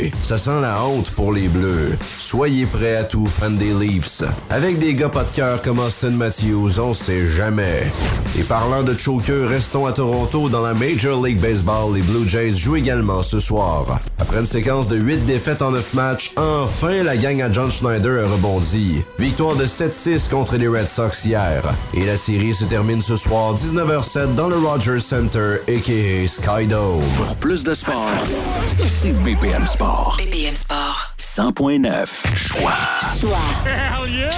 hockey, ça sent la honte pour les Bleus. Soyez prêts à tout, fans des Leafs. Avec des gars pas de cœur comme Austin Matthews, on sait jamais. Et parlant de choker, restons à Toronto dans la Major League Baseball. Les Blue Jays jouent également ce soir. Après une séquence de 8 défaites en 9 matchs, enfin la gang à John Schneider a rebondi. Victoire de 7-6 contre les Red Sox hier. Et la série se termine ce soir 19h07 dans le Rogers Center, a.k.a. Skydome. Pour plus de sport, c'est BPM Sport. BPM Sport. 100.9. Choix. Hell yeah!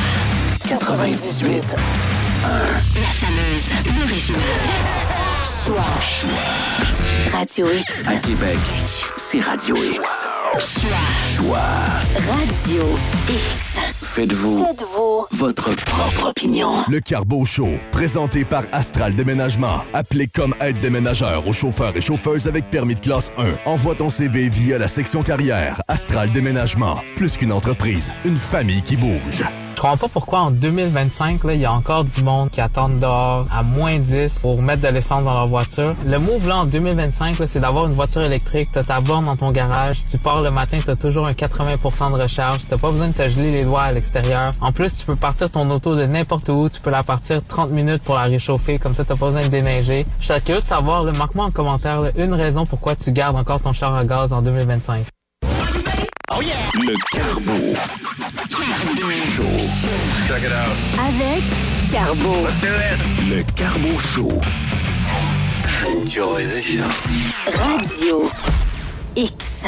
98. La fameuse, l'original. Choix. Radio X. À Québec, c'est Radio X. Choix. Radio X. Faites-vous votre propre opinion. Le Carbo Show, présenté par Astral Déménagement. Appelez comme aide déménageur aux chauffeurs et chauffeuses avec permis de classe 1. Envoie ton CV via la section carrière. Astral Déménagement. Plus qu'une entreprise, une famille qui bouge. Je comprends pas pourquoi en 2025, là, il y a encore du monde qui attend dehors à moins 10 pour mettre de l'essence dans leur voiture. Le move là en 2025, là, c'est d'avoir une voiture électrique. T'as ta borne dans ton garage. Tu pars le matin, t'as toujours un 80% de recharge. T'as pas besoin de te geler les doigts à l'extérieur. En plus, tu peux partir ton auto de n'importe où. Tu peux la partir 30 minutes pour la réchauffer. Comme ça, t'as pas besoin de déneiger. Je serais curieux de savoir, là, marque-moi en commentaire là, une raison pourquoi tu gardes encore ton char à gaz en 2025. Oh yeah! Le Carbo Show. Check it out. Avec Carbo. Let's do this. Le Carbo Show. Enjoy the show. Radio X.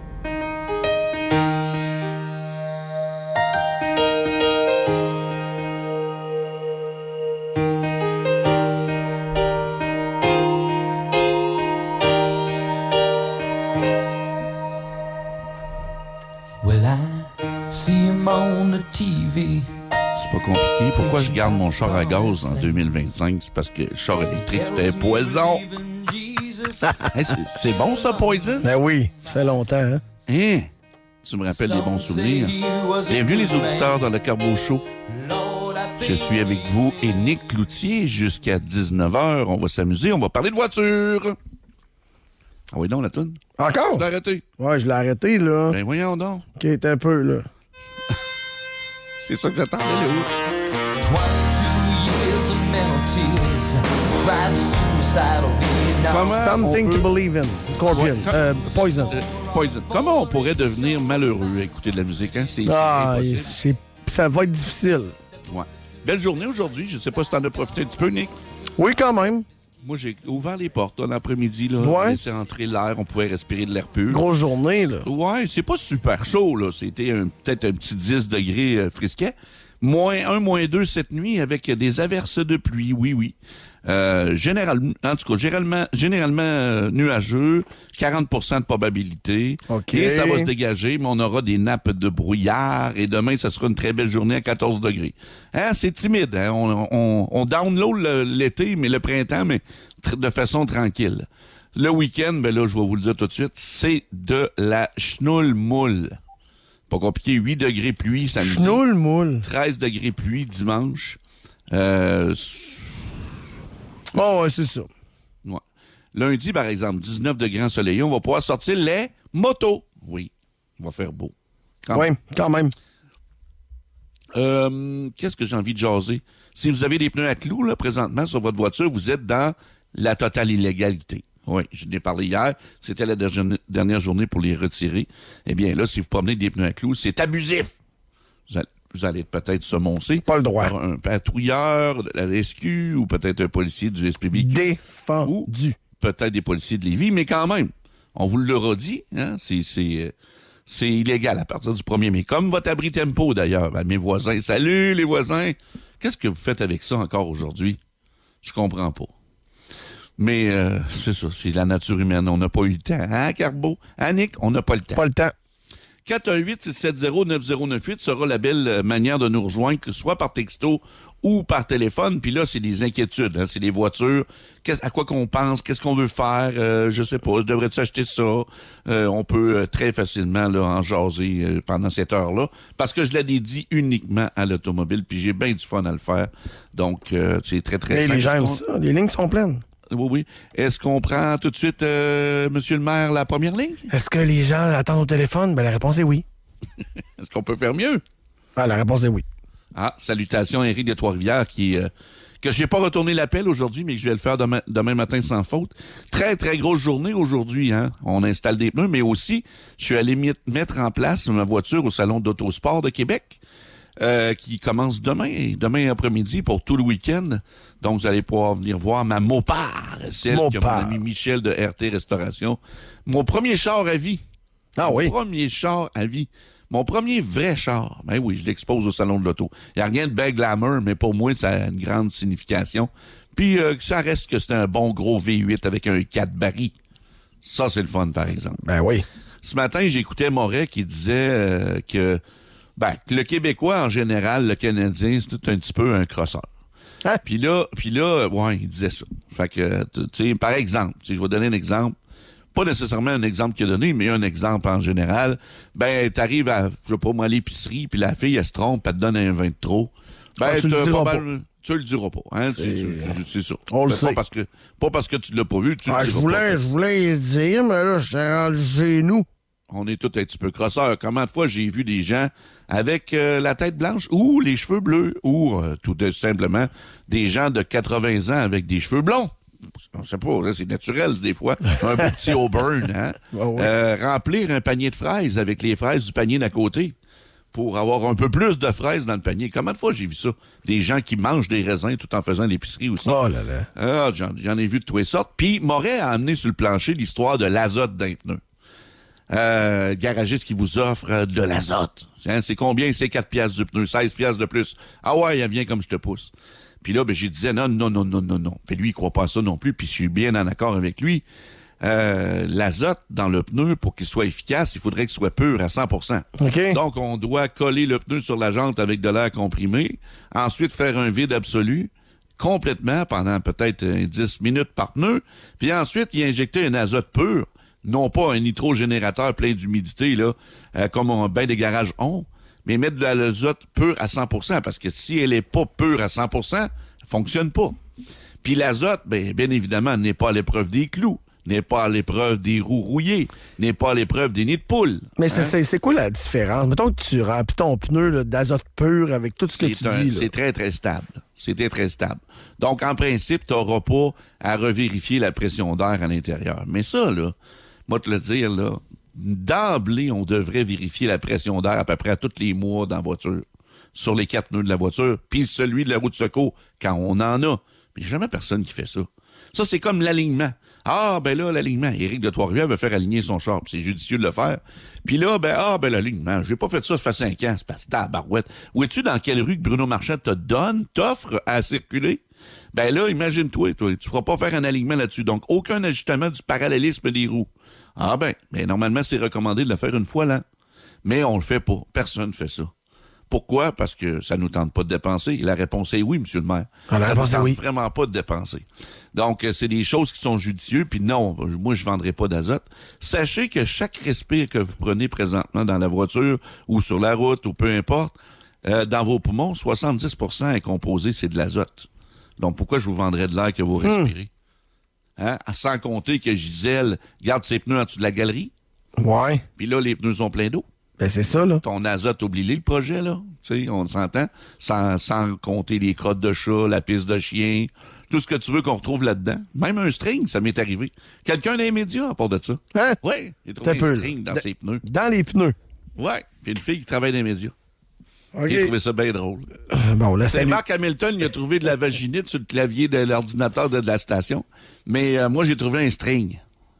C'est pas compliqué. Pourquoi je garde mon char à gaz en 2025? C'est parce que le char électrique, c'était un poison. Hey, c'est bon, ça, Poison? Ben oui, ça fait longtemps, hein? Hein? Tu me rappelles des bons souvenirs. Bienvenue, les auditeurs, dans le Carbo Show. Je suis avec vous et Nick Cloutier jusqu'à 19h. On va s'amuser, on va parler de voiture. Ah oui, non, la toune? Encore? Je l'ai arrêté. Ouais, je l'ai arrêté, là. Ben voyons donc. OK, t'es un peu, là. C'est ça que j'attendais, là. 22 Something to believe in. Scorpion. Poison. Poison. Comment on pourrait devenir malheureux à écouter de la musique, hein? Ça va être difficile. Ouais. Belle journée aujourd'hui. Je sais pas si t'en as profité un petit peu, Nick. Oui, quand même. Moi, j'ai ouvert les portes dans l'après-midi, là. Ouais. Laissé entrer l'air. On pouvait respirer de l'air pur. Grosse journée, là. Ouais, c'est pas super chaud, là. C'était peut-être un petit 10 degrés frisquet. -1, -2 cette nuit avec des averses de pluie, oui. Généralement nuageux, 40% de probabilité. OK. Et ça va se dégager, mais on aura des nappes de brouillard. Et demain, ça sera une très belle journée à 14 degrés. Hein, c'est timide, hein? On download l'été, mais le printemps, mais de façon tranquille. Le week-end, ben là, je vais vous le dire tout de suite, c'est de la chenoule-moule. Pas compliqué, 8 degrés pluie samedi. Chenoule-moule. 13 degrés pluie dimanche. Bon, ouais, c'est ça. Ouais. Lundi, par exemple, 19 degrés ensoleillés. On va pouvoir sortir les motos. Oui, on va faire beau. Oui, quand même. Qu'est-ce que j'ai envie de jaser? Si vous avez des pneus à clous, là, présentement, sur votre voiture, vous êtes dans la totale illégalité. Oui, je n'ai parlé hier. C'était la dernière journée pour les retirer. Eh bien, là, si vous promenez des pneus à clous, c'est abusif. Vous allez peut-être se moncer. Pas le droit. Par un patrouilleur de la SQ ou peut-être un policier du SPB. Défendu. Ou peut-être des policiers de Lévis, mais quand même, on vous l'aura dit, hein, c'est illégal à partir du 1er mai. Comme votre abri tempo, d'ailleurs, à mes voisins. Salut, les voisins! Qu'est-ce que vous faites avec ça encore aujourd'hui? Je comprends pas. Mais c'est ça, c'est la nature humaine. On n'a pas eu le temps. Hein, Carbo? Hein, Nick? On n'a pas le temps. Pas le temps. 418-670-9098 sera la belle manière de nous rejoindre, que ce soit par texto ou par téléphone. Puis là, c'est des inquiétudes. Hein? C'est des voitures. À quoi qu'on pense? Qu'est-ce qu'on veut faire? Je sais pas. Je devrais-tu acheter ça? On peut très facilement là, en jaser pendant cette heure-là. Parce que je l'ai dédié uniquement à l'automobile. Puis j'ai bien du fun à le faire. Donc, c'est très, très simple. Les gens aiment ça. Les lignes sont pleines. Oui. Est-ce qu'on prend tout de suite, monsieur le maire, la première ligne? Est-ce que les gens attendent au téléphone? Ben, la réponse est oui. Est-ce qu'on peut faire mieux? Ah, la réponse est oui. Ah, salutations, Éric de Trois-Rivières, que je n'ai pas retourné l'appel aujourd'hui, mais que je vais le faire demain matin sans faute. Très, très grosse journée aujourd'hui, hein. On installe des pneus, mais aussi, je suis allé mettre en place ma voiture au Salon d'Autosport de Québec, qui commence demain après-midi pour tout le week-end. Donc, vous allez pouvoir venir voir ma Mopar, celle que mon ami Michel de RT Restauration. Mon premier char à vie. Ah oui? Mon premier char à vie. Mon premier vrai char, ben oui, je l'expose au Salon de l'Auto. Il n'y a rien de bien glamour, mais pour moi, ça a une grande signification. Puis, ça reste que c'est un bon gros V8 avec un 4 barils. Ça, c'est le fun, par exemple. Ben oui. Ce matin, j'écoutais Moret qui disait que le Québécois, en général, le Canadien, c'est tout un petit peu un crosseur. Hein? Puis là, ouais, il disait ça. Fait que, tu sais, par exemple, je vais donner un exemple. Pas nécessairement un exemple qu'il a donné, mais un exemple en général. Ben, t'arrives à, je sais pas moi, à l'épicerie, puis la fille, elle se trompe, elle te donne un vin de trop. Ben, tu le diras pas. Tu le diras pas, hein. C'est ça. On le sait. Pas parce que tu l'as pas vu, tu le diras pas. Je voulais dire, mais là, j'étais rendu chez nous. On est tous un petit peu crosseurs. Combien de fois j'ai vu des gens avec la tête blanche ou les cheveux bleus ou tout simplement des gens de 80 ans avec des cheveux blonds. On sait pas, c'est naturel des fois. Un beau petit Auburn, hein? Remplir un panier de fraises avec les fraises du panier d'à côté pour avoir un peu plus de fraises dans le panier. Combien de fois j'ai vu ça? Des gens qui mangent des raisins tout en faisant l'épicerie aussi. Oh là là. Ah, j'en ai vu de toutes les sortes. Puis Moret a amené sur le plancher l'histoire de l'azote d'un pneu. Garagiste qui vous offre de l'azote. Hein, c'est combien? C'est 4 piastres du pneu, 16 piastres de plus. Ah ouais, il vient comme je te pousse. Puis là, j'ai disais non. Puis lui, il croit pas à ça non plus, puis je suis bien en accord avec lui. L'azote dans le pneu, pour qu'il soit efficace, il faudrait qu'il soit pur à 100%. Okay. Donc, on doit coller le pneu sur la jante avec de l'air comprimé, ensuite faire un vide absolu, complètement, pendant peut-être 10 minutes par pneu, puis ensuite, y injecter un azote pur, non pas un nitrogénérateur plein d'humidité, là, comme ben des garages ont, mais mettre de l'azote pur à 100%, parce que si elle est pas pure à 100%, elle fonctionne pas. Puis l'azote, bien évidemment, n'est pas à l'épreuve des clous, n'est pas à l'épreuve des roues rouillées, n'est pas à l'épreuve des nids de poule. Mais c'est quoi la différence? Mettons que tu remplis ton pneu là, d'azote pur avec tout ce que tu dis. Là. C'est très, très stable. C'était très stable. Donc, en principe, tu n'auras pas à revérifier la pression d'air à l'intérieur. Mais ça, là, moi te le dire, là, d'emblée, on devrait vérifier la pression d'air à peu près à tous les mois dans la voiture, sur les 4 pneus de la voiture, puis celui de la roue de secours, quand on en a. Mais il n'y a jamais personne qui fait ça. Ça, c'est comme l'alignement. Ah, ben là, l'alignement. Éric de Trois-Rivières veut faire aligner son char, c'est judicieux de le faire. Puis là, l'alignement. J'ai pas fait ça fait 5 ans, c'est parce que tabarouette. Où es-tu dans quelle rue que Bruno Marchand t'offre à circuler? Ben là, imagine-toi, tu feras pas faire un alignement là-dessus. Donc, aucun ajustement du parallélisme des roues. Ah mais normalement, c'est recommandé de le faire une fois l'an. Mais on le fait pas. Personne ne fait ça. Pourquoi? Parce que ça nous tente pas de dépenser. La réponse est oui, monsieur le maire. La réponse est oui. Vraiment pas de dépenser. Donc, c'est des choses qui sont judicieuses. Puis non, moi, je vendrai pas d'azote. Sachez que chaque respire que vous prenez présentement dans la voiture ou sur la route ou peu importe, dans vos poumons, 70% est composé, c'est de l'azote. Donc, pourquoi je vous vendrais de l'air que vous respirez? Hein? Sans compter que Gisèle garde ses pneus en dessous de la galerie. Ouais. Puis là, les pneus sont pleins d'eau. Ben, c'est ça, là. Ton azote, oublie-le, le projet, là. Tu sais, on s'entend. Sans compter les crottes de chat, la piste de chien, tout ce que tu veux qu'on retrouve là-dedans. Même un string, ça m'est arrivé. Quelqu'un dans les médias à part de ça. Hein? Oui, il a trouvé un string dans ses pneus. Dans les pneus? Ouais. Puis une fille qui travaille dans les médias. Okay. Il a trouvé ça bien drôle. Bon, là, c'est Marc Hamilton, il a trouvé de la vaginite sur le clavier de l'ordinateur de la station. Mais moi, j'ai trouvé un string.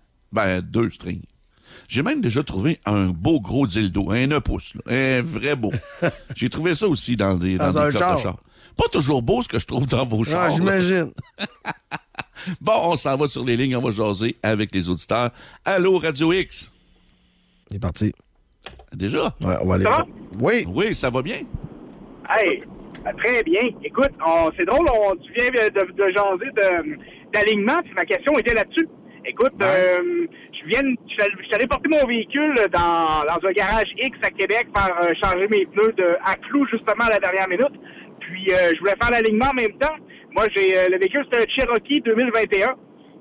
2 strings. J'ai même déjà trouvé un beau gros dildo, un 9 pouces, là, un vrai beau. J'ai trouvé ça aussi dans des clubs de char. Pas toujours beau ce que je trouve dans vos chars. Ah, j'imagine. Bon, on s'en va sur les lignes, on va jaser avec les auditeurs. Allô, Radio X. C'est parti. Déjà? Ouais, on va aller. Oui. Oui, ça va bien? Hey, très bien. Écoute, c'est drôle, tu viens de jaser d'alignement, puis ma question était là-dessus. Écoute, je suis allé porter mon véhicule dans un garage X à Québec pour changer mes pneus à clous justement à la dernière minute. Puis je voulais faire l'alignement en même temps. Moi, le véhicule, c'était un Cherokee 2021.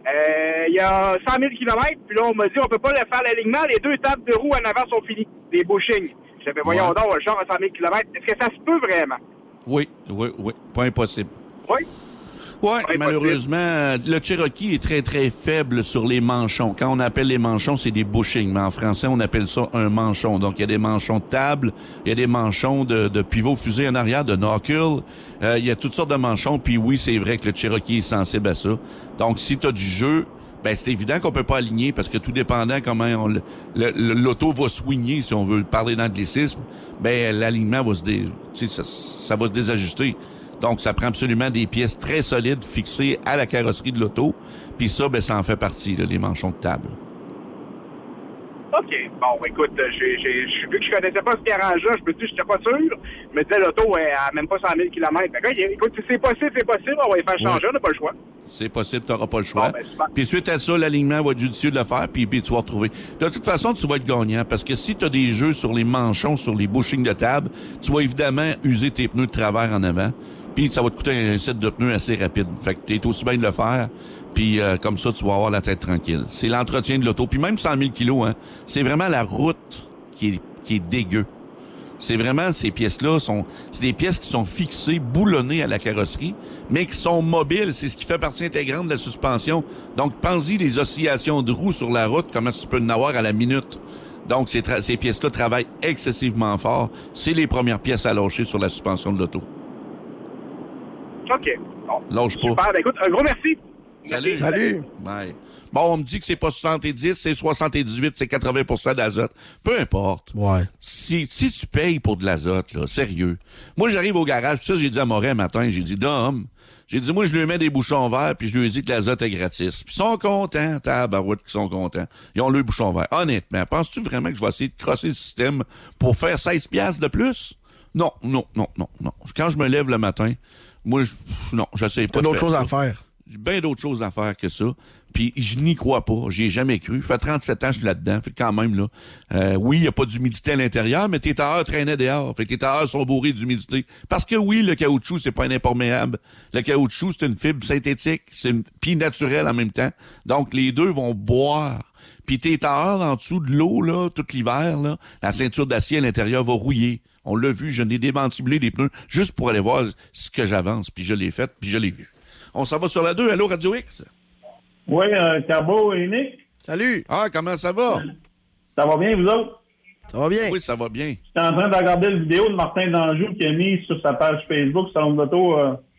Il y a 100 000 km, puis là, on m'a dit, on peut pas faire l'alignement, les 2 tables de roue en avant sont finies, les bushings. J'ai fait, voyons donc, le char à 100 000 km, est-ce que ça se peut vraiment? Oui. Pas impossible. Oui? Oui, malheureusement, le Cherokee est très, très faible sur les manchons. Quand on appelle les manchons, c'est des bushings, mais en français, on appelle ça un manchon. Donc, il y a des manchons de table, il y a des manchons de pivot fusée en arrière, de knuckle. Il y a toutes sortes de manchons, puis oui, c'est vrai que le Cherokee est sensible à ça. Donc, si tu as du jeu, ben c'est évident qu'on peut pas aligner parce que tout dépendant comment l'auto va swinger, si on veut parler d'anglicisme, ben l'alignement va ça va se désajuster. Donc, ça prend absolument des pièces très solides fixées à la carrosserie de l'auto. Puis ça, ben ça en fait partie, là, les manchons de table. OK. Bon, écoute, vu que je connaissais pas ce garage-là, je me dis, j'étais pas sûr. Je me disais, l'auto est à même pas 100 000 km. Écoute, si c'est possible, on va y faire changer, on n'a pas le choix. C'est possible, t'auras pas le choix. Bon, ben, puis suite à ça, l'alignement va être judicieux de le faire, puis tu vas retrouver. De toute façon, tu vas être gagnant, parce que si tu as des jeux sur les manchons, sur les bushings de table, tu vas évidemment user tes pneus de travers en avant, puis ça va te coûter un set de pneus assez rapide. Fait que t'es aussi bien de le faire, puis comme ça, tu vas avoir la tête tranquille. C'est l'entretien de l'auto. Puis même 100 000 kilos, hein, c'est vraiment la route qui est dégueu. C'est vraiment, ces pièces-là c'est des pièces qui sont fixées, boulonnées à la carrosserie, mais qui sont mobiles. C'est ce qui fait partie intégrante de la suspension. Donc, pense-y les oscillations de roues sur la route, comment tu peux en avoir à la minute. Donc, ces pièces-là travaillent excessivement fort. C'est les premières pièces à lâcher sur la suspension de l'auto. OK. Bon. Lâche pas. Super. Ben, écoute, un gros merci. Salut. Bye. Bon, on me dit que c'est pas 70, c'est 78, c'est 80% d'azote. Peu importe. Ouais. Si tu payes pour de l'azote, là, sérieux. Moi, j'arrive au garage, puis ça, j'ai dit à Moret un matin, j'ai dit, Dom, moi, je lui mets des bouchons verts, puis je lui ai dit que l'azote est gratis. Puis ils sont contents, tabarouette, qu'ils sont contents. Ils ont le bouchon vert. Honnêtement, penses-tu vraiment que je vais essayer de crosser le système pour faire 16 piastres de plus? Non. Quand je me lève le matin, moi, j'essaie pas de faire ça. T'as d'autres choses à faire. J'ai bien d'autres choses à faire que ça. Puis je n'y crois pas. J'y ai jamais cru. Ça fait 37 ans que je suis là-dedans. Fait quand même, là. Oui, il n'y a pas d'humidité à l'intérieur, mais tes tailleurs traînaient dehors. Fait que tes tailleurs sont bourrés d'humidité. Parce que oui, le caoutchouc, c'est pas un imperméable. Le caoutchouc, c'est une fibre synthétique. Puis naturelle en même temps. Donc, les deux vont boire. Puis tes tailleurs en dessous de l'eau, là, tout l'hiver, là, la ceinture d'acier à l'intérieur va rouiller. On l'a vu, je n'ai démantiblé les pneus juste pour aller voir ce que j'avance. Puis je l'ai fait, puis je l'ai vu. On s'en va sur la 2. Allô, Radio X? Oui, Carbo et Nick. Salut. Ah, comment ça va? Ça va bien, vous autres? Ça va bien. Oui, ça va bien. J'étais en train de regarder la vidéo de Martin Danjou qui a mis sur sa page Facebook, Salon d'auto.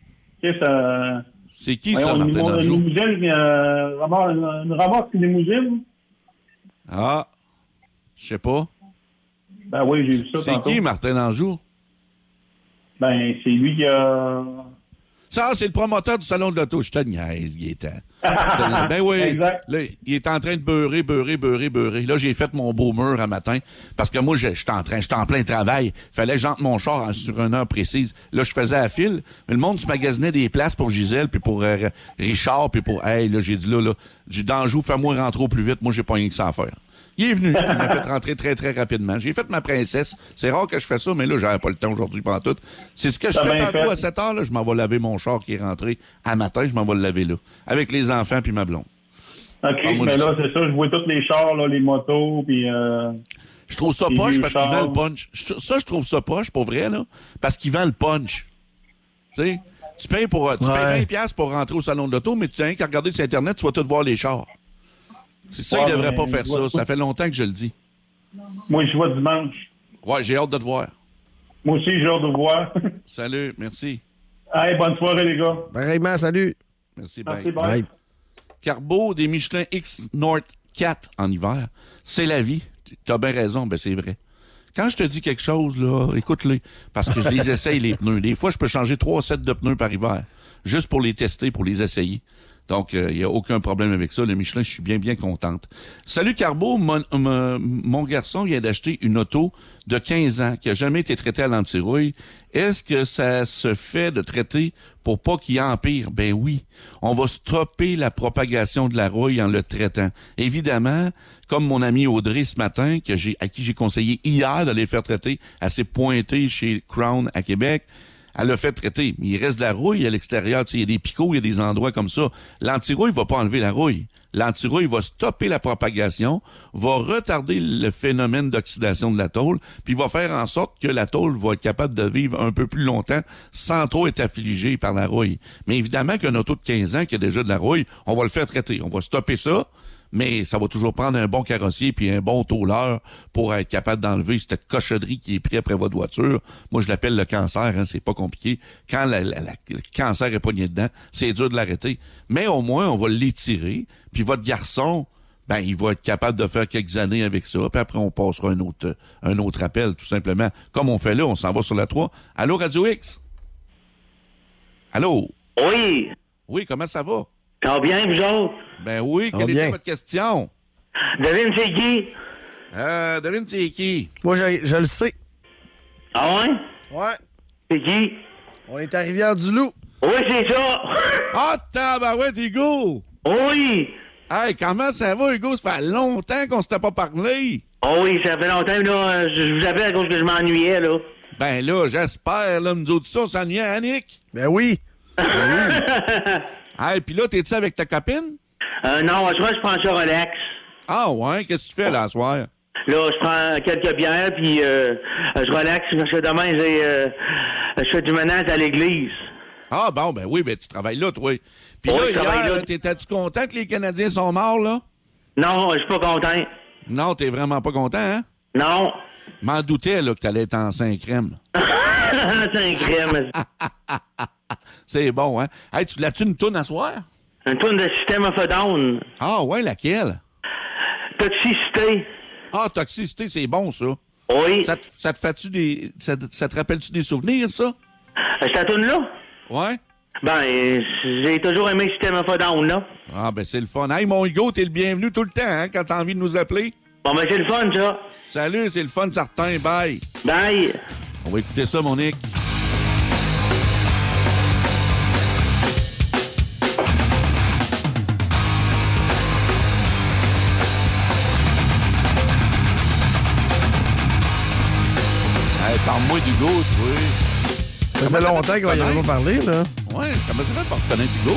C'est qui, ça, Martin Danjou? Une ramasse limousine. Ah, je sais pas. Ben oui, j'ai vu ça tantôt. C'est qui, Martin Danjou? Ben, c'est lui qui a... Ça, c'est le promoteur du Salon de l'Auto. Je te niaise, Gaétan. Ben oui. Exact. Là, il est en train de beurrer. Là, j'ai fait mon beau mur un matin parce que moi, j'étais en plein travail. Fallait que j'entre mon char sur une heure précise. Là, je faisais à fil. Mais le monde se magasinait des places pour Gisèle puis pour Richard puis pour... Hey, là, j'ai dit là, Danjou, fais-moi rentrer au plus vite. Moi, j'ai pas rien que ça à faire. Il est venu, il m'a fait rentrer très, très rapidement. J'ai fait ma princesse. C'est rare que je fais ça, mais là, j'avais pas le temps aujourd'hui pendant tout. C'est ce que je fais tantôt à 7 heures, là. Je m'en vais laver mon char qui est rentré à matin. Je m'en vais le laver là. Avec les enfants puis ma blonde. OK, mais là, c'est ça. Je vois tous les chars, là, les motos, puis... Je trouve ça poche parce qu'il vend le punch. Ça, je trouve ça poche, pour vrai, là, parce qu'il vend le punch. Tu sais, tu payes 20$ pour rentrer au salon de l'auto, mais tu tiens qu'à regarder sur Internet, tu vas tout voir les chars. C'est ça, il devrait pas faire ça. Ça fait longtemps que je le dis. Moi, je vois dimanche. Ouais, j'ai hâte de te voir. Moi aussi, j'ai hâte de te voir. Salut, merci. Allez, bonne soirée, les gars. Pareillement, salut. Merci, bye. Carbo, des Michelin X North 4 en hiver. C'est la vie. T'as bien raison, ben c'est vrai. Quand je te dis quelque chose, là, écoute-les. Parce que je les essaye, les pneus. Des fois, je peux changer 3 sets de pneus par hiver. Juste pour les tester, pour les essayer. Donc, il n'y a aucun problème avec ça. Le Michelin, je suis bien, bien contente. Salut, Carbo. Mon garçon vient d'acheter une auto de 15 ans qui n'a jamais été traitée à l'antirouille. Est-ce que ça se fait de traiter pour pas qu'il empire? Ben oui. On va stopper la propagation de la rouille en le traitant. Évidemment, comme mon ami Audrey ce matin, à qui j'ai conseillé hier d'aller faire traiter, elle s'est pointée chez Crown à Québec. Elle l'a fait traiter. Il reste de la rouille à l'extérieur. Il y a des picots, il y a des endroits comme ça. L'anti-rouille va pas enlever la rouille. L'anti-rouille va stopper la propagation, va retarder le phénomène d'oxydation de la tôle, puis va faire en sorte que la tôle va être capable de vivre un peu plus longtemps sans trop être affligée par la rouille. Mais évidemment qu'un auto de 15 ans qui a déjà de la rouille, on va le faire traiter. On va stopper ça, mais ça va toujours prendre un bon carrossier puis un bon tôleur pour être capable d'enlever cette cochonnerie qui est prise après votre voiture. Moi, je l'appelle le cancer, hein, c'est pas compliqué. Quand le cancer est pogné dedans, c'est dur de l'arrêter. Mais au moins, on va l'étirer, puis votre garçon, ben, il va être capable de faire quelques années avec ça, puis après, on passera un autre appel, tout simplement. Comme on fait là, on s'en va sur la 3. Allô, Radio X? Allô? Oui. Oui, comment ça va? Ça va bien, vous autres? Ben oui, quelle était votre question? Devine c'est qui? Devine c'est qui? Moi, je le sais. Ah ouais? Ouais. C'est qui? On est à Rivière-du-Loup. Oui, c'est ça. Ah, tabarouette, Hugo! Oui. Hey, comment ça va, Hugo? Ça fait longtemps qu'on s'était pas parlé. Oh oui, ça fait longtemps, là. Je vous appelle à cause que je m'ennuyais, là. Ben là, j'espère, là, nous autres, ça, on s'ennuyait, Annick? Ben oui. Hey, puis là, t'es-tu avec ta copine? Non, je prends ça relax. Ah ouais? Qu'est-ce que tu fais, là, ce soir? Là, je prends quelques bières, puis je relaxe, parce que demain, je fais du ménage à l'église. Ah bon, ben oui, ben tu travailles là, toi. Puis Oui, là, je travaille hier, là. t'étais-tu content que les Canadiens sont morts, là? Non, je suis pas content. Non, t'es vraiment pas content, hein? Non. M'en doutais, là, que t'allais être en 5 crème. 5 crèmes. C'est bon, hein? Hey, l'as-tu une toune à soir? Une toune de System of a Down. Ah ouais, laquelle? Toxicité. Ah, Toxicité, c'est bon, ça. Oui. Ça te fait-tu des... Ça te rappelle-tu des souvenirs, ça? Cette toune-là? Ouais? Ben, j'ai toujours aimé System of a Down, là. Ah, ben c'est le fun. Hey, mon Hugo, t'es le bienvenu tout le temps, hein, quand t'as envie de nous appeler. Bon, ben c'est le fun, ça. Salut, c'est le fun, certain. Bye. Bye. On va écouter ça, mon Nick. Hey, parle-moi d'Hugo, oui. Ça faisait longtemps qu'on y avait pas parlé, là. Ouais, comment tu fais pour reconnaître Hugo?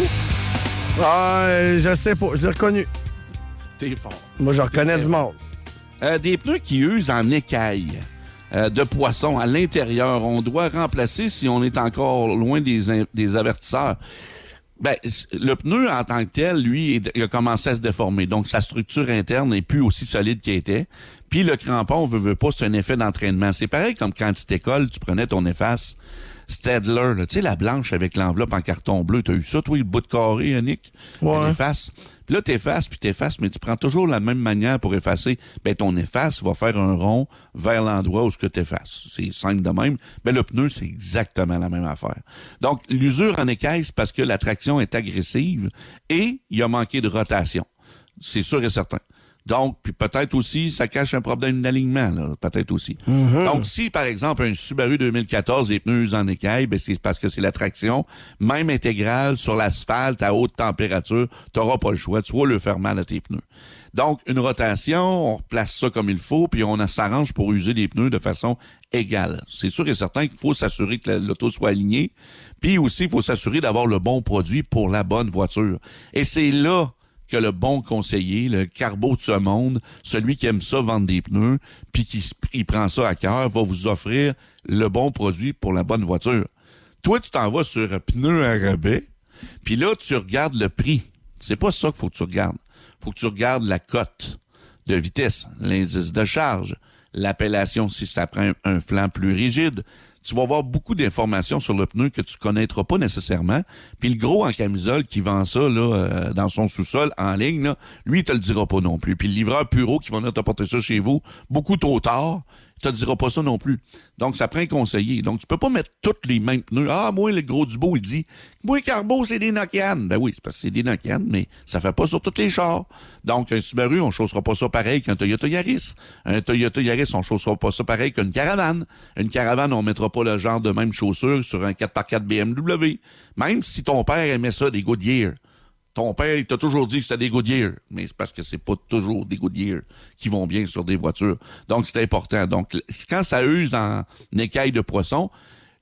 Ah, je sais pas, je l'ai reconnu. T'es fort. Moi, je reconnais du monde. Des pneus qui usent en écailles de poisson à l'intérieur, on doit remplacer si on est encore loin des avertisseurs. Ben, le pneu en tant que tel, lui, il a commencé à se déformer. Donc, sa structure interne n'est plus aussi solide qu'elle était. Puis le crampon, veut pas, c'est un effet d'entraînement. C'est pareil comme quand tu t'écoles, tu prenais ton efface Stadler, tu sais, la blanche avec l'enveloppe en carton bleu. T'as eu ça, toi, le bout de carré, Yannick? Ouais. Efface. Puis là, t'effaces, mais tu prends toujours la même manière pour effacer. Ben, ton efface va faire un rond vers l'endroit où ce que t'effaces. C'est simple de même. Ben, le pneu, c'est exactement la même affaire. Donc, l'usure en écaille, c'est parce que la traction est agressive et il a manqué de rotation. C'est sûr et certain. Donc, puis peut-être aussi, ça cache un problème d'alignement, là, peut-être aussi. Donc, si, par exemple, un Subaru 2014, les pneus usent en écaille, ben c'est parce que c'est la traction, même intégrale, sur l'asphalte, à haute température, t'auras pas le choix, tu vas le faire mal à tes pneus. Donc, une rotation, on replace ça comme il faut, puis on s'arrange pour user les pneus de façon égale. C'est sûr et certain qu'il faut s'assurer que l'auto soit alignée, puis aussi, il faut s'assurer d'avoir le bon produit pour la bonne voiture. Et c'est là que le bon conseiller, le Carbo de ce monde, celui qui aime ça vendre des pneus, puis qui il prend ça à cœur, va vous offrir le bon produit pour la bonne voiture. Toi, tu t'en vas sur un pneu à rabais, puis là, tu regardes le prix. C'est pas ça qu'il faut que tu regardes. Faut que tu regardes la cote de vitesse, l'indice de charge, l'appellation si ça prend un flanc plus rigide. Tu vas avoir beaucoup d'informations sur le pneu que tu connaîtras pas nécessairement. Puis le gros en camisole qui vend ça là dans son sous-sol en ligne, là, lui, il te le dira pas non plus. Puis le livreur Puro qui va venir t'apporter ça chez vous beaucoup trop tard, il te dira pas ça non plus. Donc, ça prend un conseiller. Donc, tu peux pas mettre tous les mêmes pneus. Ah, moi, le gros du beau, il dit, moi, Carbo, c'est des Nokian. Ben oui, c'est parce que c'est des Nokian, mais ça fait pas sur tous les chars. Donc, un Subaru, on chaussera pas ça pareil qu'un Toyota Yaris. Un Toyota Yaris, on chaussera pas ça pareil qu'une Caravane. Une Caravane, on mettra pas le genre de même chaussure sur un 4x4 BMW. Même si ton père aimait ça, des Goodyear. Ton père, il t'a toujours dit que c'était des Goodyear, mais c'est parce que c'est pas toujours des Goodyear qui vont bien sur des voitures. Donc, c'est important. Donc, quand ça use en écaille de poisson,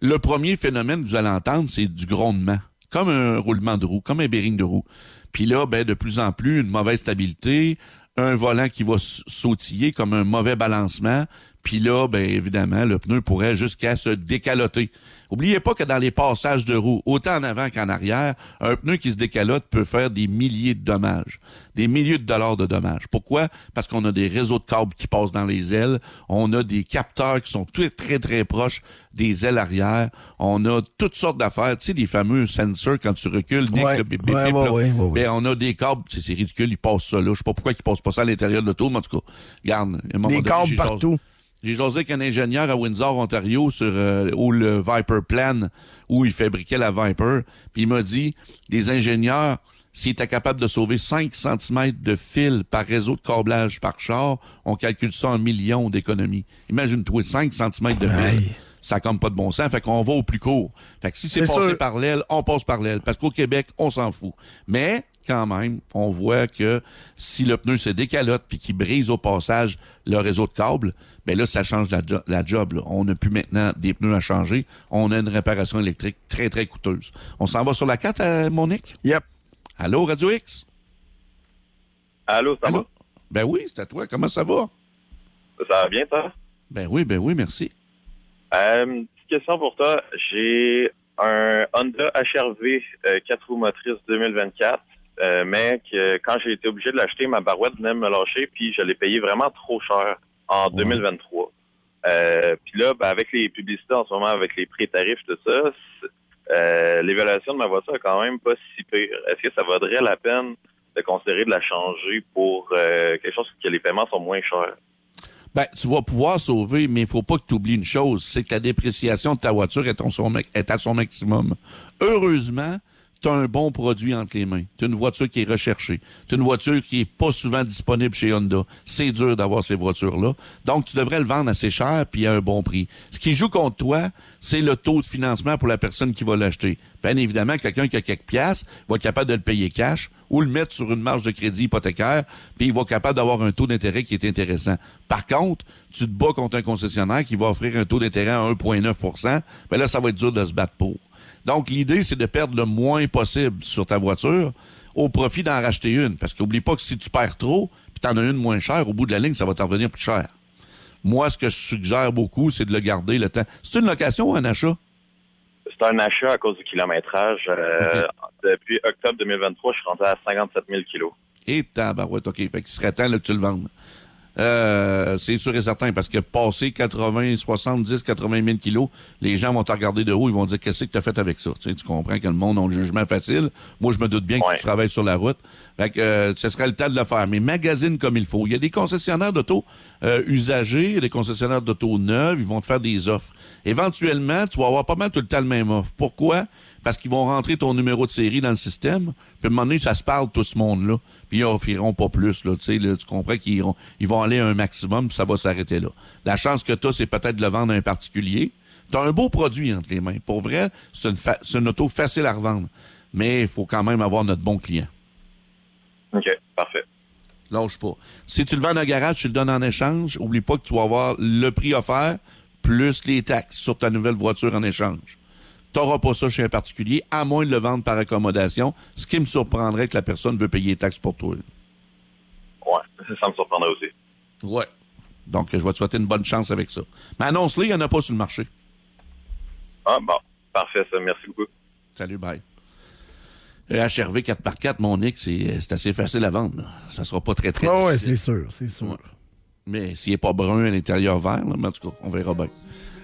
Le premier phénomène que vous allez entendre, c'est du grondement. Comme un roulement de roue, comme un bearing de roue. Puis là, de plus en plus, une mauvaise stabilité, un volant qui va sautiller comme un mauvais balancement. Puis là, évidemment, le pneu pourrait jusqu'à se décaloter. Oubliez pas que dans les passages de roues, autant en avant qu'en arrière, un pneu qui se décalote peut faire des milliers de dommages. Des milliers de dollars de dommages. Pourquoi? Parce qu'on a des réseaux de câbles qui passent dans les ailes. On a des capteurs qui sont très, très, très proches des ailes arrière. On a toutes sortes d'affaires. Tu sais, les fameux sensors, quand tu recules, Nick, on a des câbles. C'est ridicule, ils passent ça là. Je sais pas pourquoi ils passent pas ça à l'intérieur de l'auto, mais en tout cas, regarde. Des câbles partout. J'ai jasé avec un ingénieur à Windsor, Ontario, sur où le Viper Plan, où il fabriquait la Viper. Puis il m'a dit, les ingénieurs, s'ils étaient capables de sauver 5 cm de fil par réseau de câblage par char, on calcule ça en millions d'économies. Imagine-toi, 5 cm de fil. Ça comme pas de bon sens. Fait qu'on va au plus court. Fait que si c'est passé par l'aile, on passe par l'aile. Parce qu'au Québec, on s'en fout. Mais, quand même, on voit que si le pneu se décalote puis qu'il brise au passage le réseau de câbles, là, ça change la job. Là. On n'a plus maintenant des pneus à changer. On a une réparation électrique très, très coûteuse. On s'en va sur la 4, Monique? Yep. Allô, Radio X? Allô, ça va? Ben oui, c'est à toi. Comment ça va? Ça va bien, toi? Ben oui, merci. Petite question pour toi. J'ai un Honda HR-V 4 roues motrices 2024. Mais que quand j'ai été obligé de l'acheter, ma barouette venait de me lâcher, puis je l'ai payé vraiment trop cher en 2023. Puis là, avec les publicités en ce moment, avec les prix-tarifs, tout ça, l'évaluation de ma voiture est quand même pas si pire. Est-ce que ça vaudrait la peine de considérer de la changer pour quelque chose que les paiements sont moins chers? Tu vas pouvoir sauver, mais il faut pas que tu oublies une chose, c'est que la dépréciation de ta voiture est à son maximum. Heureusement, tu as un bon produit entre les mains. Tu as une voiture qui est recherchée. Tu as une voiture qui est pas souvent disponible chez Honda. C'est dur d'avoir ces voitures-là. Donc, tu devrais le vendre assez cher puis à un bon prix. Ce qui joue contre toi, c'est le taux de financement pour la personne qui va l'acheter. Bien évidemment, quelqu'un qui a quelques piastres va être capable de le payer cash ou le mettre sur une marge de crédit hypothécaire puis il va être capable d'avoir un taux d'intérêt qui est intéressant. Par contre, tu te bats contre un concessionnaire qui va offrir un taux d'intérêt à 1,9 %. Là, ça va être dur de se battre pour. Donc, l'idée, c'est de perdre le moins possible sur ta voiture au profit d'en racheter une. Parce qu'oublie pas que si tu perds trop, puis t'en as une moins chère, au bout de la ligne, ça va t'en revenir plus cher. Moi, ce que je suggère beaucoup, c'est de le garder le temps. C'est une location ou un achat? C'est un achat à cause du kilométrage. Depuis octobre 2023, je suis rendu à 57 000 kilos. Et tabarouette, OK. Fait qu'il serait temps là, que tu le vendes. C'est sûr et certain, parce que passer 70, 80 000 kilos, les gens vont te regarder de haut, ils vont dire qu'est-ce que tu as fait avec ça. Tu comprends que le monde a un jugement facile. Moi, je me doute bien que tu travailles sur la route. Fait que ce serait le temps de le faire. Mais magasine comme il faut. Il y a des concessionnaires d'auto usagés, il y a des concessionnaires d'auto neuves, ils vont te faire des offres. Éventuellement, tu vas avoir pas mal tout le temps le même offre. Pourquoi? Parce qu'ils vont rentrer ton numéro de série dans le système, puis à un moment donné, ça se parle tout ce monde-là, puis ils offriront pas plus, là, tu comprends qu'ils vont aller à un maximum, puis ça va s'arrêter là. La chance que tu as, c'est peut-être de le vendre à un particulier. Tu as un beau produit entre les mains. Pour vrai, c'est une auto facile à revendre, mais il faut quand même avoir notre bon client. OK, parfait. Lâche pas. Si tu le vends dans un garage, tu le donnes en échange, oublie pas que tu vas avoir le prix offert, plus les taxes sur ta nouvelle voiture en échange. T'auras pas ça chez un particulier, à moins de le vendre par accommodation, ce qui me surprendrait que la personne veut payer les taxes pour toi. Ouais, ça me surprendrait aussi. Ouais. Donc, je vais te souhaiter une bonne chance avec ça. Mais annonce-le, il n'y en a pas sur le marché. Ah, bon. Parfait, ça. Merci beaucoup. Salut, bye. HRV 4x4, mon Nick, c'est assez facile à vendre. Là. Ça sera pas très, très difficile. Oui, c'est sûr, c'est sûr. Ouais. Mais s'il n'est pas brun à l'intérieur vert, là, mais en tout cas, on verra bien.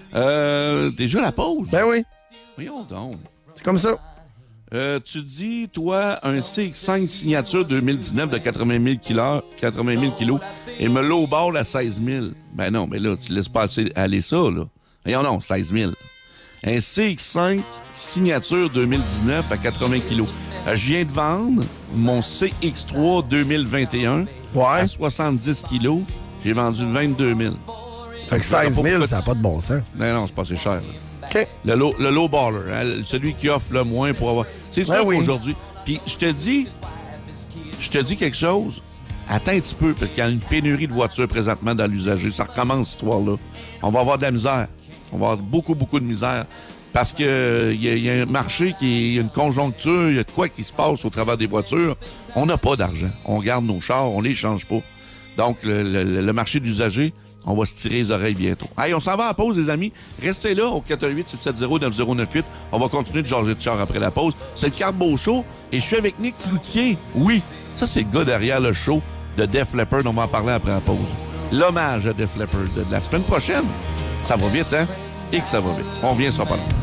Déjà la pause? Ben oui. Voyons donc. C'est comme ça. Tu dis, toi, un CX-5 signature 2019 de 80 000 kilos et me lowball à 16 000. Ben non, mais là, tu laisses pas aller ça, là. Voyons non, 16 000. Un CX-5 signature 2019 à 80 kilos. Je viens de vendre mon CX-3 2021 à 70 kilos. J'ai vendu 22 000. Fait que 16 000, ça n'a pas de bon sens. Non, c'est pas assez cher. Là. OK. Le low baller, hein, celui qui offre le moins pour avoir... C'est sûr qu'aujourd'hui... Puis je te dis quelque chose, attends un petit peu, parce qu'il y a une pénurie de voitures présentement dans l'usager. Ça recommence, cette histoire-là. On va avoir de la misère. On va avoir beaucoup, beaucoup de misère. Parce que y a un marché il y a une conjoncture, il y a de quoi qui se passe au travers des voitures. On n'a pas d'argent. On garde nos chars, on les change pas. Donc, le marché d'usagers, on va se tirer les oreilles bientôt. Hey, on s'en va à la pause, les amis. Restez là au 418-670-9098. On va continuer de jaser de char après la pause. C'est le Carbo Show et je suis avec Nick Cloutier. Oui, ça, c'est le gars derrière le show de Def Leppard. On va en parler après la pause. L'hommage à Def Leppard de la semaine prochaine. Ça va vite, hein? Et que ça va vite. On revient, ce sera pas long.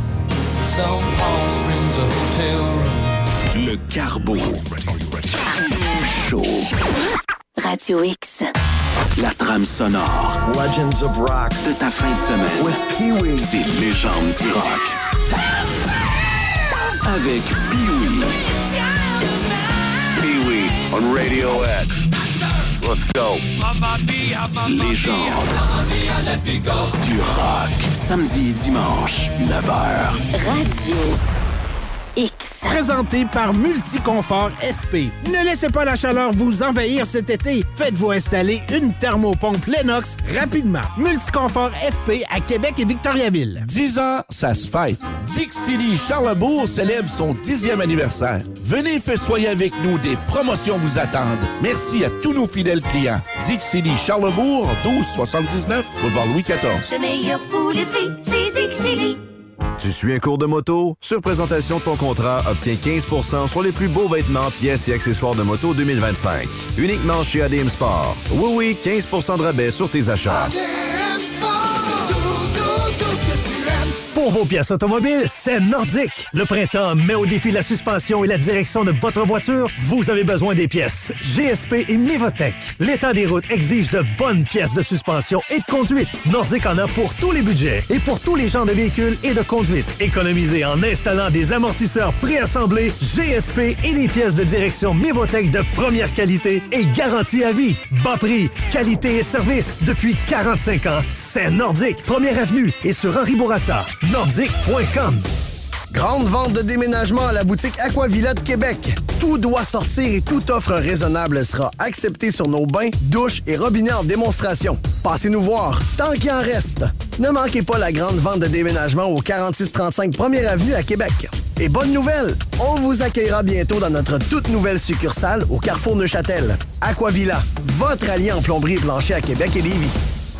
Le Carbo Show. Radio X. La trame sonore. Legends of Rock. De ta fin de semaine. With Pee-wee. C'est Légendes du rock. Avec Pee-wee. Pee-wee on Radiohead. Let's go. Légende du rock. Samedi et dimanche, 9h. Radio X. Présenté par Multiconfort FP. Ne laissez pas la chaleur vous envahir cet été. Faites-vous installer une thermopompe Lennox rapidement. Multiconfort FP à Québec et Victoriaville. 10 ans, ça se fête. Dixili Charlebourg célèbre son 10e anniversaire. Venez festoyer avec nous, des promotions vous attendent. Merci à tous nos fidèles clients. Dixili Charlebourg, 1279, boulevard Louis XIV. Le meilleur pour les filles, c'est Dixili. Tu suis un cours de moto? Sur présentation de ton contrat, obtiens 15 % sur les plus beaux vêtements, pièces et accessoires de moto 2025. Uniquement chez ADM Sport. Oui, 15 % de rabais sur tes achats. ADM Sport, tout ce que tu aimes. Pour vos pièces automobiles, c'est Nordic. Le printemps met au défi la suspension et la direction de votre voiture. Vous avez besoin des pièces GSP et Mivotech. L'état des routes exige de bonnes pièces de suspension et de conduite. Nordic en a pour tous les budgets et pour tous les genres de véhicules et de conduite. Économisez en installant des amortisseurs préassemblés, GSP et des pièces de direction Mivotech de première qualité et garantie à vie. Bas prix, qualité et service depuis 45 ans. C'est Nordic, 1er avenue et sur Henri Bourassa. Nordic.com. Grande vente de déménagement à la boutique Aquavilla de Québec. Tout doit sortir et toute offre raisonnable sera acceptée sur nos bains, douches et robinets en démonstration. Passez-nous voir, tant qu'il en reste. Ne manquez pas la grande vente de déménagement au 4635 1er Avenue à Québec. Et bonne nouvelle, on vous accueillera bientôt dans notre toute nouvelle succursale au Carrefour Neuchâtel. Aquavilla, votre allié en plomberie et plancher à Québec et Lévis.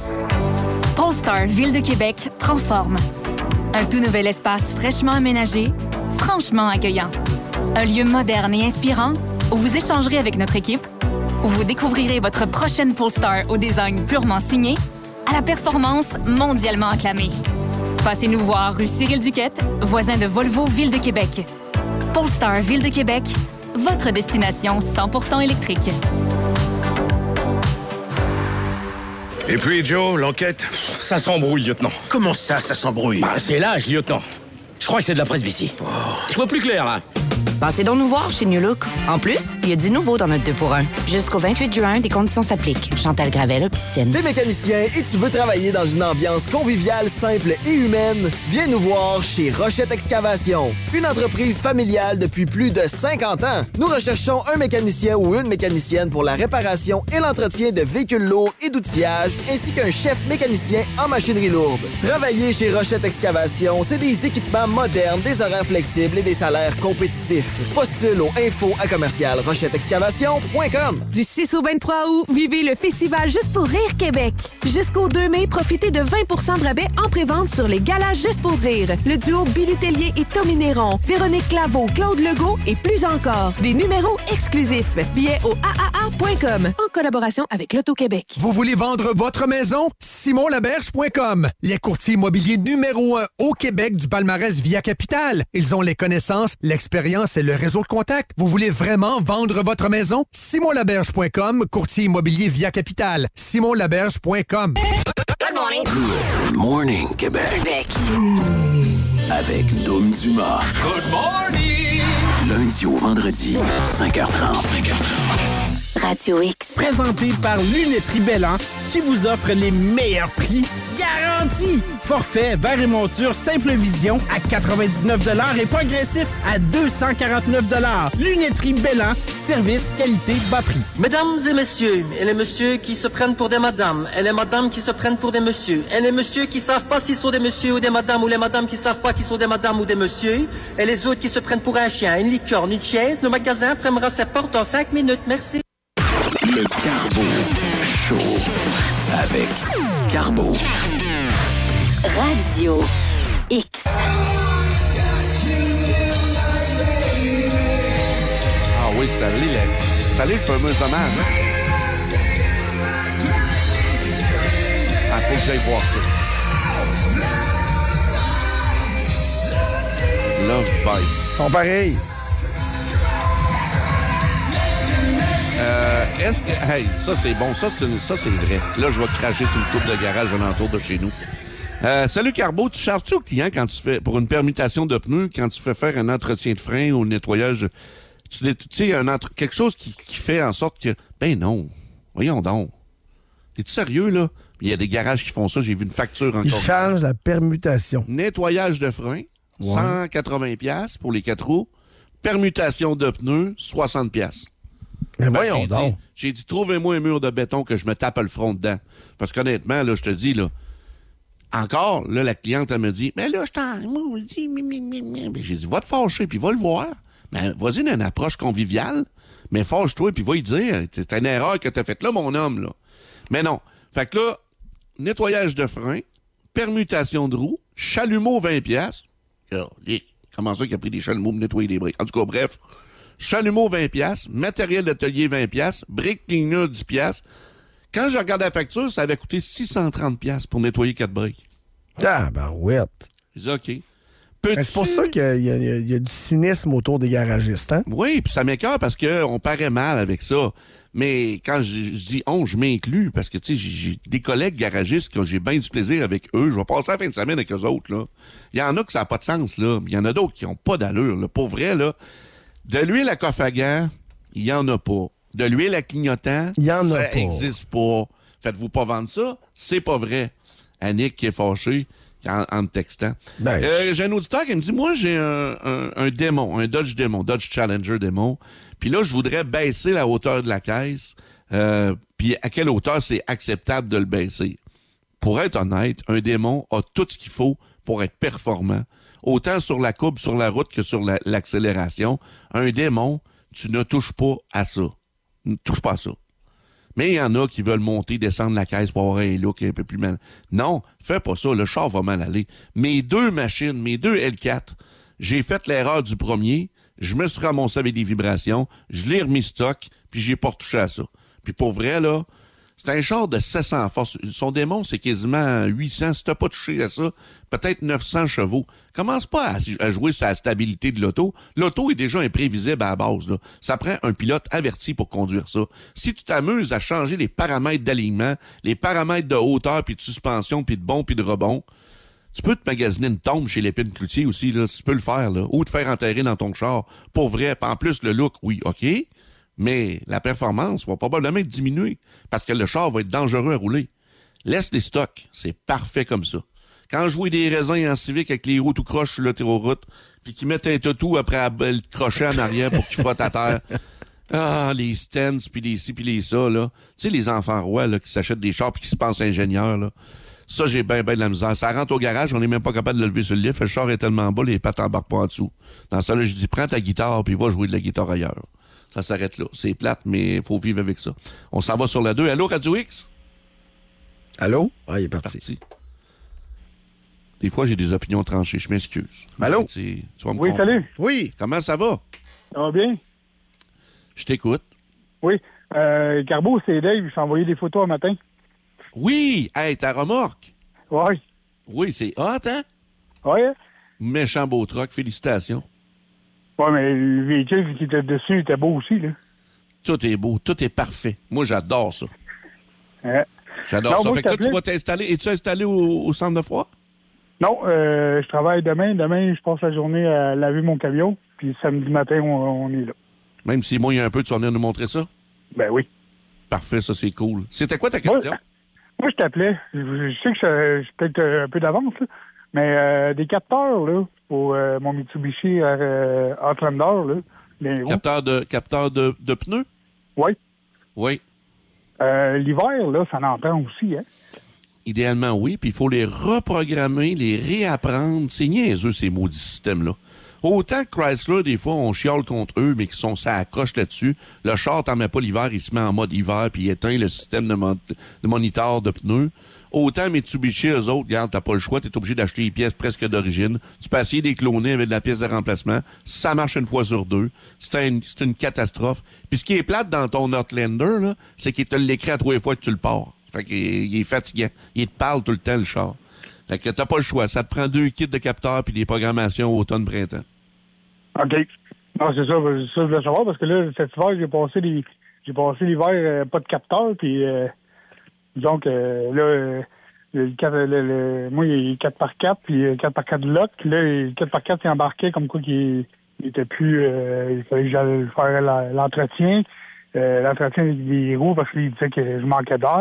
Polestar Ville de Québec prend forme. Un tout nouvel espace fraîchement aménagé, franchement accueillant. Un lieu moderne et inspirant où vous échangerez avec notre équipe, où vous découvrirez votre prochaine Polestar au design purement signé, à la performance mondialement acclamée. Passez-nous voir rue Cyril-Duquette, voisin de Volvo Ville de Québec. Polestar Ville de Québec, votre destination 100% électrique. Et puis, Joe, l'enquête, ça s'embrouille, lieutenant. Comment ça s'embrouille? C'est l'âge, lieutenant. Je crois que c'est de la presbytie. Oh. Je vois plus clair, là. Passez donc nous voir chez New Look. En plus, il y a du nouveau dans notre 2-pour-1. Jusqu'au 28 juin, des conditions s'appliquent. Chantal Gravel, Opticienne. T'es mécanicien et tu veux travailler dans une ambiance conviviale, simple et humaine? Viens nous voir chez Rochette Excavation. Une entreprise familiale depuis plus de 50 ans. Nous recherchons un mécanicien ou une mécanicienne pour la réparation et l'entretien de véhicules lourds et d'outillage, ainsi qu'un chef mécanicien en machinerie lourde. Travailler chez Rochette Excavation, c'est des équipements modernes, des horaires flexibles et des salaires compétitifs. Postule au info@rochettexcavation.com. Du 6 au 23 août, vivez le festival Juste pour rire Québec. Jusqu'au 2 mai, profitez de 20% de rabais en pré-vente sur les galas Juste pour rire. Le duo Billy Tellier et Tommy Néron, Véronique Claveau, Claude Legault et plus encore. Des numéros exclusifs. Billets au AAA.com en collaboration avec l'Auto-Québec. Vous voulez vendre votre maison? SimonLaberge.com. Les courtiers immobiliers numéro 1 au Québec du palmarès Via Capital. Ils ont les connaissances, l'expérience et le réseau de contacts. Vous voulez vraiment vendre votre maison? SimonLaberge.com, courtier immobilier Via Capital. SimonLaberge.com. Good morning. Good morning, Québec. Avec Dom Dumas. Good morning. Lundi au vendredi, 5h30. Radio X. Présenté par Lunetterie Bellan, qui vous offre les meilleurs prix garantis. Forfait verre et monture Simple Vision à 99$ et progressif à 249$. Lunetterie Bellan, service, qualité, bas prix. Mesdames et messieurs, et les messieurs qui se prennent pour des madames, et les madames qui se prennent pour des messieurs, et les messieurs qui savent pas s'ils sont des messieurs ou des madames, ou les madames qui savent pas qu'ils sont des madames ou des messieurs, et les autres qui se prennent pour un chien, une licorne, une chaise, le magasin fermera ses portes dans 5 minutes. Merci. Le Carbo Show avec Carbo. Radio X. Ah oui, salut le fameux hommage. Ah, faut que j'aille voir ça. Love Bites. Ils sont pareils. Est-ce que... Hey, ça, c'est bon. Ça, c'est vrai. Là, je vais cracher sur une coupe de garage alentour de chez nous. Salut, Carbo. Tu charges-tu au client quand tu fais... Pour une permutation de pneus, quand tu fais faire un entretien de frein ou un nettoyage... Tu sais, quelque chose qui fait en sorte que... Ben non. Voyons donc. Es-tu sérieux, là? Il y a des garages qui font ça. J'ai vu une facture encore. Ils changent la permutation. Nettoyage de frein, 180$ pour les 4 roues. Permutation de pneus, 60$. Mais voyons donc. J'ai dit, trouvez-moi un mur de béton que je me tape le front dedans. Parce qu'honnêtement, là, je te dis, là, encore, là, la cliente, elle me dit, mais là, je t'en maudis, mais j'ai dit, va te fâcher, puis va le voir. Mais vas-y d'une approche conviviale, mais fâche-toi, puis va y dire, c'est une erreur que t'as faite là, mon homme, là. Mais non. Fait que là, nettoyage de frein, permutation de roue, chalumeau 20$. Comment ça qu'il a pris des chalumeaux pour nettoyer des briques? En tout cas, bref. Chalumeau 20$, matériel d'atelier 20$, briques cleaner 10$. Quand je regarde la facture, ça avait coûté 630$ pour nettoyer 4 briques. Ah, barouette. J'ai dit, OK. C'est pour ça qu'il y a du cynisme autour des garagistes, hein? Oui, puis ça m'écoeure parce qu'on paraît mal avec ça. Mais quand je dis on, je m'inclus parce que, tu sais, j'ai des collègues garagistes que j'ai bien du plaisir avec eux. Je vais passer la fin de semaine avec eux autres, là. Il y en a que ça n'a pas de sens, là. Il y en a d'autres qui n'ont pas d'allure, là. Pour vrai, là. De l'huile à coiffe à gants, il n'y en a pas. De l'huile à clignotant, ça n'existe pas. Faites-vous pas vendre ça? C'est pas vrai. Annick qui est fâchée en me textant. J'ai un auditeur qui me dit, moi, j'ai un démon, un Dodge Challenger démon. Puis là, je voudrais baisser la hauteur de la caisse. Puis à quelle hauteur c'est acceptable de le baisser? Pour être honnête, un démon a tout ce qu'il faut pour être performant. Autant sur la courbe, sur la route que sur l'accélération. Un démon, tu ne touches pas à ça. Ne touche pas à ça. Mais il y en a qui veulent monter, descendre la caisse pour avoir un look un peu plus mal. Non, fais pas ça, le char va mal aller. Mes deux machines, mes deux L4, j'ai fait l'erreur du premier, je me suis ramassé avec des vibrations, je l'ai remis stock, puis j'ai pas retouché à ça. Puis pour vrai, là, c'est un char de 700 force. Son démon, c'est quasiment 800. Si t'as pas touché à ça, peut-être 900 chevaux. Commence pas à jouer sur la stabilité de l'auto. L'auto est déjà imprévisible à la base, là. Ça prend un pilote averti pour conduire ça. Si tu t'amuses à changer les paramètres d'alignement, les paramètres de hauteur, puis de suspension, puis de bond, puis de rebond, tu peux te magasiner une tombe chez l'épine cloutier aussi, là. Tu peux le faire, là. Ou te faire enterrer dans ton char. Pour vrai. En plus, le look, oui, OK. Mais la performance va probablement diminuer parce que le char va être dangereux à rouler. Laisse les stocks. C'est parfait comme ça. Quand je vois des raisins en civique avec les roues tout croches sur l'autoroute, puis qui mettent un toutou après le crochet en arrière pour qu'il frotte à terre. Ah, les stands, puis les ci, puis les ça, là. Tu sais, les enfants rois, là, qui s'achètent des chars puis qui se pensent ingénieurs, là. Ça, j'ai bien de la misère. Ça rentre au garage, on n'est même pas capable de le lever sur le lift. Le char est tellement bas, les pattes embarquent pas en dessous. Dans ça, là, je dis, prends ta guitare puis va jouer de la guitare ailleurs. Ça s'arrête là. C'est plate, mais il faut vivre avec ça. On s'en va sur la 2. Allô, Radio X? Allô? Ah, il est parti. Des fois, j'ai des opinions tranchées. Je m'excuse. Allô? Tu vas me Oui, comprendre. salut. Oui. Comment ça va? Ça va bien? Je t'écoute. Oui. Carbo, c'est Dave. Je t'ai envoyé des photos un matin. Oui! Hey, ta remorque? Oui. Oui, c'est hot, hein? Oui. Méchant beau truck. Félicitations. Oui, mais le véhicule qui était dessus était beau aussi, là. Tout est beau. Tout est parfait. Moi, j'adore ça. J'adore Non, ça. moi, Fait que toi, je tu vas t'installer. Es-tu installé au centre de froid? Non, je travaille demain. Demain, je passe la journée à laver mon camion. Puis samedi matin, on est là. Même si moi, il y a un peu, tu vas venir nous montrer ça? Ben oui. Parfait, ça, c'est cool. C'était quoi ta question? Moi, je t'appelais. Je sais que je suis peut-être un peu d'avance, là, mais des capteurs, là, pour mon Mitsubishi Outlander, là. Capteur de pneus? Oui. Oui. L'hiver, là, ça en prend aussi, hein? Idéalement, oui. Puis il faut les reprogrammer, les réapprendre. C'est niaiseux, ces maudits systèmes-là. Autant que Chrysler, des fois, on chiale contre eux, mais ça accroche là-dessus. Le char, t'en mets pas l'hiver, il se met en mode hiver, puis il éteint le système de moniteur de pneus. Autant Mitsubishi, eux autres, regarde, t'as pas le choix, t'es obligé d'acheter les pièces presque d'origine. Tu peux essayer de les cloner avec de la pièce de remplacement. Ça marche une fois sur deux. C'est une catastrophe. Puis ce qui est plate dans ton Outlander, là, c'est qu'il te l'écrit à 3 fois que tu le pars. Fait qu'il est fatigant. Il te parle tout le temps, le char. Fait que t'as pas le choix. Ça te prend 2 kits de capteurs puis des programmations automne-printemps. OK. Non, c'est ça. Je voulais savoir parce que là, cet hiver, j'ai passé l'hiver pas de capteur, puis disons que là, moi, il est 4x4, puis 4x4 lock. Là, 4x4 est embarqué comme quoi qu'il était plus... il fallait que j'aille faire l'entretien. L'entretien des roues parce qu'il disait que je manquais d'air.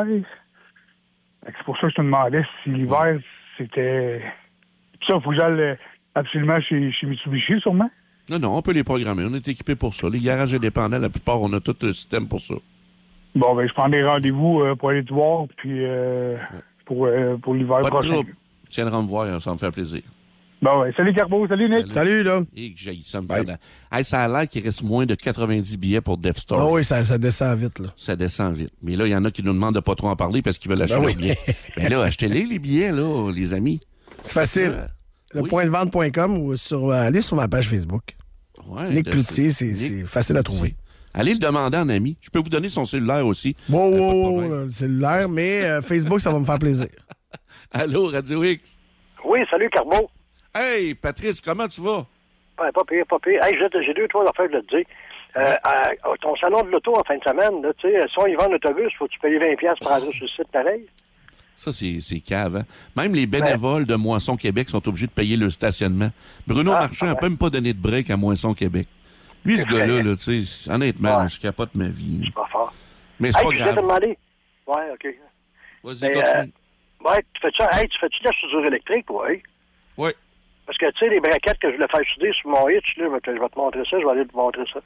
C'est pour ça que je te demandais si l'hiver, c'était... Ça, il faut que j'aille absolument chez Mitsubishi, sûrement. Non, on peut les programmer. On est équipé pour ça. Les garages indépendants, la plupart, on a tout le système pour ça. Bon, ben, je prends des rendez-vous pour aller te voir, puis pour l'hiver pas prochain. De trouble. Tu viendras me voir, ça me fait plaisir. Bon, ouais. Salut, Carbo. Salut, Nick. Salut, là. Et que j'aille ça me faire... Hey, ça a l'air qu'il reste moins de 90 billets pour Death Star. Ah oui, ça descend vite, là. Ça descend vite. Mais là, il y en a qui nous demandent de pas trop en parler parce qu'ils veulent acheter leurs billets. Mais là, achetez-les billets, là, les amis. C'est facile. Lepointdevente.com ou allez sur ma page Facebook. Ouais, Nick Cloutier, c'est facile à trouver. Allez le demander en ami. Je peux vous donner son cellulaire aussi. Wow, le cellulaire, mais Facebook, ça va me faire plaisir. Allô, Radio X? Oui, salut, Carbo. Hey, Patrice, comment tu vas? Ouais, pas pire. Hey, j'ai 2-3 affaires de te dire. À ton salon de l'auto en fin de semaine, là, tu sais, si on y va en autobus, faut que tu payes 20$ pour aller sur le site pareil. Ça, c'est cave, hein? Même les bénévoles de Moisson Québec sont obligés de payer le stationnement. Bruno Marchand n'a même pas donné de break à Moisson Québec. Lui, ce gars-là, là, tu sais, honnêtement, je capote ma vie. C'est pas fort. Mais c'est pas grave. Je vais te demander. Ouais, OK. Vas-y, continue. Ouais, tu fais-tu de la soudure électrique, oui? Oui. Parce que, tu sais, les braquettes que je voulais faire souder sur mon hitch, là, je vais te montrer ça, je vais aller te montrer ça.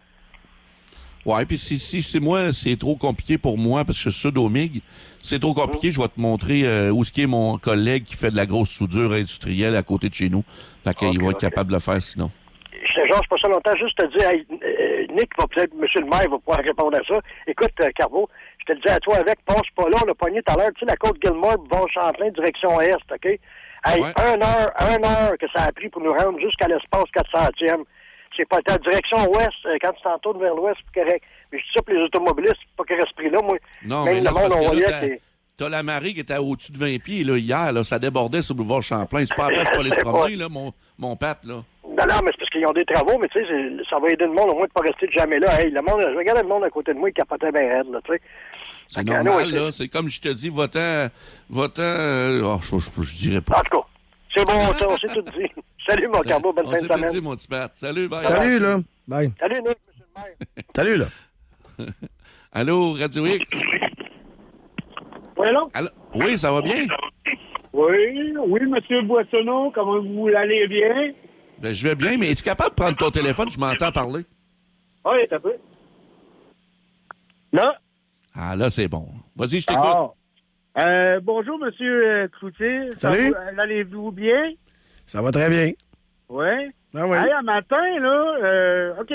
Ouais, puis si c'est moi, c'est trop compliqué pour moi, parce que je suis soude au MIG, c'est trop compliqué, je vais te montrer où est mon collègue qui fait de la grosse soudure industrielle à côté de chez nous. Fait qu'il va être capable de le faire sinon. Je te jase pas ça longtemps, juste te dire, hey, Nick va peut-être, monsieur le maire va pouvoir répondre à ça. Écoute, Carbo, je te le dis à toi avec, passe pas là, on l'a pogné tout à l'heure, tu sais, la côte Gilmore, Bon-Champlain, direction Est, OK? Hey, ouais. 1 heure que ça a pris pour nous rendre jusqu'à l'espace 400e. C'est pas ta direction ouest, quand tu t'en tournes vers l'ouest, c'est correct. Mais je dis ça pour les automobilistes, c'est pas qu'il reste pris là, moi. Non, même mais là, le monde, on voyait que t'as la marée qui était au-dessus de 20 pieds, là, hier, là, ça débordait sur le boulevard Champlain. C'est pas la place pour aller se promener, là, mon Pat, là. Non, mais c'est parce qu'ils ont des travaux, mais tu sais, ça va aider le monde au moins de pas rester jamais là. Hey, le monde, je regardais le monde à côté de moi, il capotait bien raide, là, tu sais. C'est normal, là. C'est comme je te dis, va-t'en, je dirais pas. En tout cas, c'est bon, ça, on s'est tout dit. Salut, mon Carbo, bonne fin de semaine. On s'est tout dit, mon petit Pat. Salut, bye. Salut, là. Bye. Salut, Nick, monsieur le maire. Salut, là. Allô, Radio X? Oui, là? Allô? Oui, ça va bien? Oui, monsieur Boissonneau, comment vous allez bien? Ben, je vais bien, mais es-tu capable de prendre ton téléphone? Je m'entends parler. Oui, t'as peu. Là? Ah, là, c'est bon. Vas-y, je t'écoute. Bonjour, monsieur Cloutier. Salut. Allez-vous bien? Ça va très bien. Oui. Ah oui. Hey, un matin, là, OK,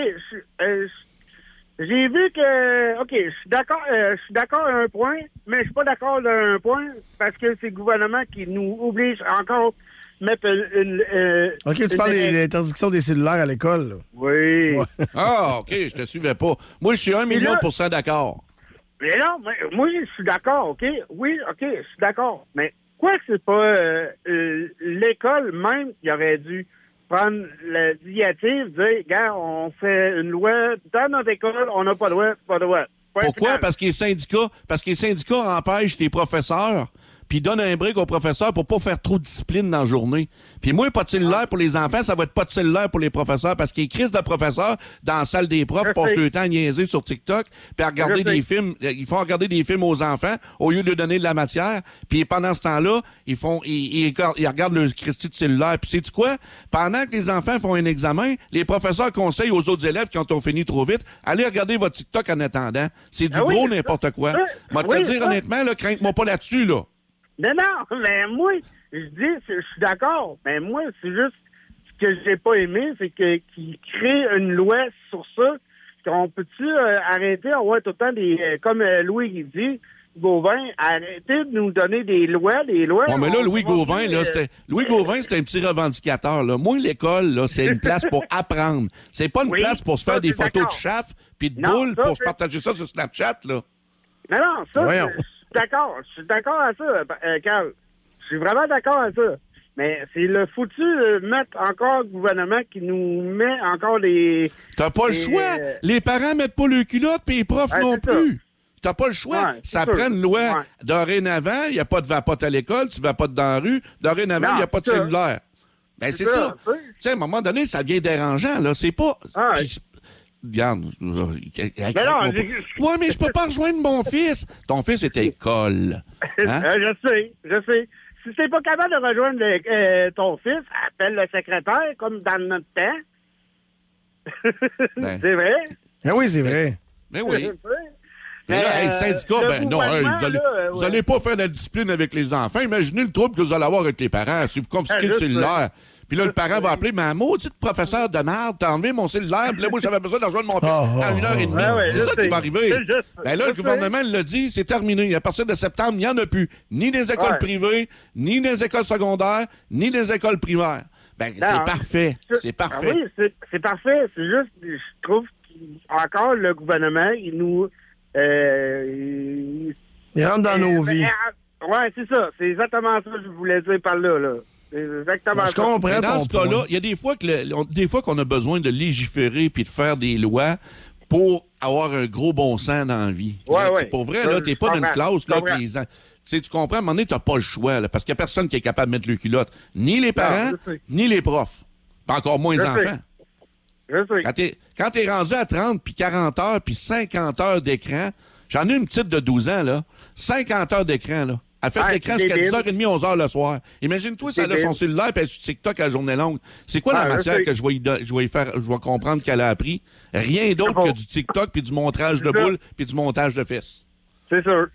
j'ai vu que, OK, je suis d'accord à un point, mais je suis pas d'accord à un point parce que c'est le gouvernement qui nous oblige encore à mettre OK, tu parles de l'interdiction des cellulaires à l'école, là. Oui. Ouais. Ah, OK, je te suivais pas. Moi, je suis 1 million % d'accord. Mais non, moi, je suis d'accord, OK? Oui, OK, je suis d'accord. Mais quoi que c'est pas l'école même qui aurait dû prendre l'initiative, dire, gars, on fait une loi dans notre école, on n'a pas de loi, pas de loi. Pourquoi? Parce que les syndicats empêchent les professeurs puis donne un break au professeur pour pas faire trop de discipline dans la journée. Puis moi, pas de cellulaire pour les enfants, ça va être pas de cellulaire pour les professeurs, parce qu'ils crissent de professeurs dans la salle des profs, passent le temps à niaiser sur TikTok, puis à regarder des films. Ils font regarder des films aux enfants au lieu de leur donner de la matière. Puis pendant ce temps-là, ils regardent le Christy de cellulaire. Puis sais-tu quoi? Pendant que les enfants font un examen, les professeurs conseillent aux autres élèves qui ont fini trop vite, allez regarder votre TikTok en attendant. C'est du gros n'importe quoi. Moi, te dire honnêtement, là, crains-moi pas là-dessus, là. Non, mais moi, je suis d'accord. Mais moi, c'est juste ce que j'ai pas aimé, c'est qu'ils créent une loi sur ça. On peut-tu arrêter d'avoir tout le temps des... comme Louis il dit, Gauvin, arrêtez de nous donner des lois. Bon, mais là, Louis Gauvin, c'était un petit revendicateur, là. Moi, l'école, là, c'est une place pour apprendre. C'est pas une place pour se faire des photos de chaf puis de boules pour se partager ça sur Snapchat, là. Non, ça, je suis d'accord. Je suis d'accord à ça, Carl. Je suis vraiment d'accord à ça. Mais c'est le foutu mettre encore le gouvernement qui nous met encore les... T'as pas le choix. Les parents mettent pas le culotte, puis les profs non plus. T'as pas le choix. Ça prend une loi. Dorénavant, il n'y a pas de vapote à l'école, tu vapotes dans la rue. Dorénavant, il n'y a pas de cellulaire. Ben, c'est ça. Tu sais, à un moment donné, ça devient dérangeant, là. C'est pas... Regarde. Ouais, mais je peux pas rejoindre mon fils. Ton fils est à l'école. Hein? Je sais. Si t'es pas capable de rejoindre ton fils, appelle le secrétaire, comme dans notre temps. C'est vrai? Ben oui, c'est vrai. Ben oui. Mais là, le syndicat, non, vous allez pas faire la discipline avec les enfants. Imaginez le trouble que vous allez avoir avec les parents si vous confisquez le cellulaire. Puis là, le parent va appeler, mais un maudit professeur de merde, t'as enlevé mon cellulaire, puis là, moi, j'avais besoin de rejoindre mon fils à 1h30. C'est ça qui va arriver. Ben là, le gouvernement l'a dit, c'est terminé. À partir de septembre, il n'y en a plus. Ni des écoles privées, ni des écoles secondaires, ni des écoles primaires. Ben, c'est parfait. C'est parfait. Oui, c'est parfait. C'est juste, je trouve qu'encore, le gouvernement, il nous... il rentre dans nos vies. Ouais, c'est ça. C'est exactement ça que je voulais dire par là. C'est exactement ça. Je comprends. Dans ce cas-là, il y a des fois qu'on a besoin de légiférer puis de faire des lois pour avoir un gros bon sens dans la vie. Pour vrai, là, t'es pas dans une classe là que les... Tu comprends, à un moment donné, t'as pas le choix, là, parce qu'il y a personne qui est capable de mettre le culotte. Ni les parents, ni les profs. Pas encore moins les enfants. Quand t'es rendu à 30, puis 40 heures, puis 50 heures d'écran, j'en ai une petite de 12 ans, là, 50 heures d'écran, là. Elle fait de l'écran jusqu'à 10h30, 11h le soir. Imagine-toi si elle a son cellulaire et elle est sur TikTok à la journée longue. C'est quoi la matière que je vais comprendre qu'elle a appris? Rien d'autre que du TikTok, puis du montage de boules, puis du montage de fesses. C'est sûr.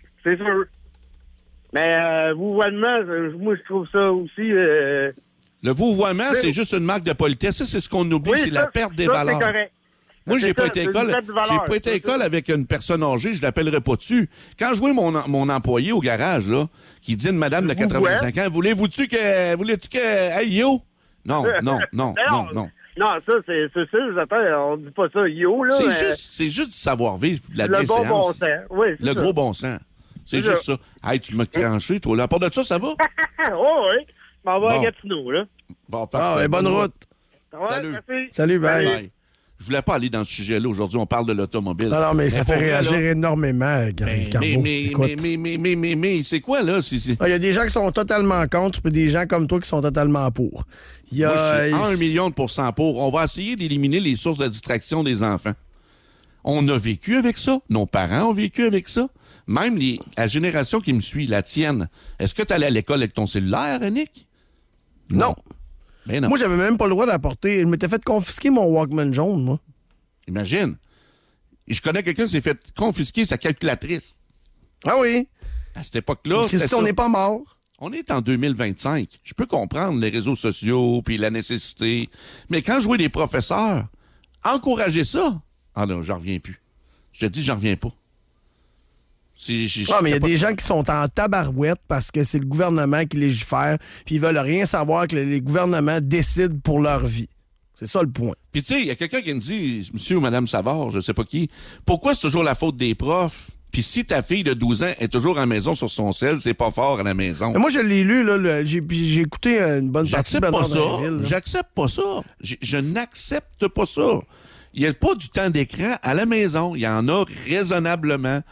Mais vouvoiement, moi, je trouve ça aussi... Le vouvoiement, c'est juste une marque de politesse. Ça, c'est ce qu'on oublie, c'est la perte des valeurs. C'est correct. Moi, j'ai pas été à l'école avec une personne âgée, je l'appellerai pas dessus. Quand je vois mon employé au garage, là, qui dit à une madame de 85 ans, voulez-tu que, hey, yo? Non. Non, ça, c'est sûr, on dit pas ça, yo, là. C'est juste du savoir-vivre, de la bienséance. Le bon bon sens, oui. Le gros bon sens. C'est juste ça. Hey, tu m'as clenché, toi, là. À part de ça, ça va? Oh, oui. On va à Gatineau, là. Bon, parfait. Bonne route. Salut. Salut, bye. Je voulais pas aller dans ce sujet-là. Aujourd'hui, on parle de l'automobile. Non, mais ça fait réagir énormément, Carbo. Mais c'est quoi, là? Il y a des gens qui sont totalement contre, puis des gens comme toi qui sont totalement pour. Moi, je suis 1 million de % pour. On va essayer d'éliminer les sources de distraction des enfants. On a vécu avec ça. Nos parents ont vécu avec ça. Même la génération qui me suit, la tienne. Est-ce que tu allais à l'école avec ton cellulaire, Nick? Non. Ben non. Moi, j'avais même pas le droit d'apporter. Je m'étais fait confisquer mon Walkman jaune, moi. Imagine. Je connais quelqu'un qui s'est fait confisquer sa calculatrice. Ah oui? À cette époque-là, on n'est pas mort. On est en 2025. Je peux comprendre les réseaux sociaux puis la nécessité. Mais quand je vois des professeurs encourager ça, ah non, j'en reviens plus. Je te dis, j'en reviens pas. Mais il y a des gens qui sont en tabarouette parce que c'est le gouvernement qui légifère, puis ils veulent rien savoir que les gouvernements décident pour leur vie. C'est ça le point. Puis tu sais, il y a quelqu'un qui me dit, monsieur ou madame Savard, je sais pas qui, pourquoi c'est toujours la faute des profs? Puis si ta fille de 12 ans est toujours à la maison sur son cell, c'est pas fort à la maison. Mais moi, je l'ai lu, là, j'ai écouté une bonne partie de Bernard Drinville. J'accepte pas ça. Je n'accepte pas ça. Il n'y a pas du temps d'écran à la maison. Il y en a raisonnablement.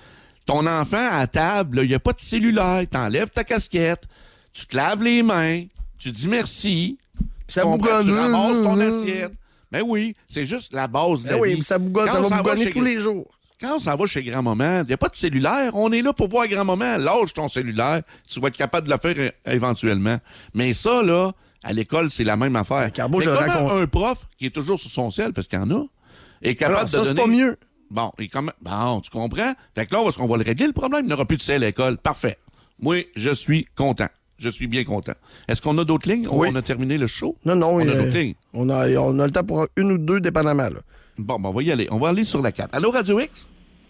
Ton enfant à table, il n'y a pas de cellulaire. T'enlèves ta casquette, tu te laves les mains, tu dis merci. Ça bougonne. Tu ramasses ton bougonne. assiette. Ben oui, c'est juste la base de la Ben oui, vie. ça bougonne, Quand ça on va s'en bougonner chez- tous les jours. Quand on s'en va chez grand-maman, il n'y a pas de cellulaire. On est là pour voir grand-maman. Lâche ton cellulaire. Tu vas être capable de le faire éventuellement. Mais ça, là, à l'école, c'est la même affaire. Carbo, c'est je comment raconte. un prof qui est toujours sur son cell, parce qu'il y en a, est capable Alors, de ça, donner... c'est pas mieux. Bon, bon, tu comprends? Fait que là, on va le régler, le problème. Il n'y aura plus de sel à l'école. Parfait. Moi, je suis content. Je suis bien content. Est-ce qu'on a d'autres lignes? Oui. On a terminé le show? Non, On a d'autres lignes. on a le temps pour une ou deux, dépendamment. Là. Bon, on va y aller. On va aller sur la 4. Allô, Radio X?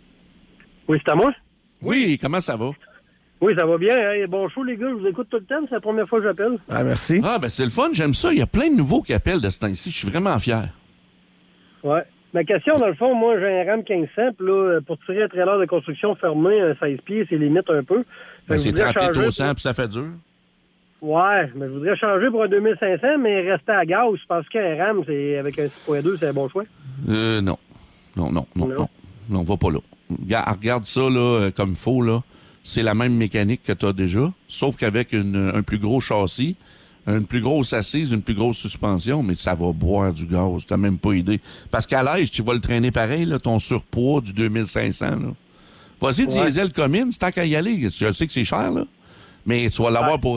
Oui, c'est à moi? Oui, comment ça va? Oui, ça va bien. Hey, bon show, les gars. Je vous écoute tout le temps. C'est la première fois que j'appelle. Ah, merci. Ah, ben c'est le fun. J'aime ça. Il y a plein de nouveaux qui appellent de ce temps-ci. Je suis vraiment fier. Ouais. Ma question, dans le fond, moi, j'ai un RAM 1500, puis là, pour tirer un trailer de construction fermé, un 16 pieds, c'est limite un peu. Ben, c'est Fait que je voudrais trempé changer au sang, puis ça fait dur. Ouais, mais je voudrais changer pour un 2500, mais rester à gaz. Je pense qu'un RAM, c'est avec un 6.2, c'est un bon choix. Non. Non, on va pas là. Regarde ça là, comme il faut, là. C'est la même mécanique que tu as déjà, sauf qu'avec un plus gros châssis, une plus grosse assise, une plus grosse suspension, mais ça va boire du gaz. T'as même pas idée. Parce qu'à l'âge, tu vas le traîner pareil, là, ton surpoids du 2500. Là. Vas-y, diesel Cummins, tant qu'à y aller. Je sais que c'est cher, là. Mais tu vas l'avoir pour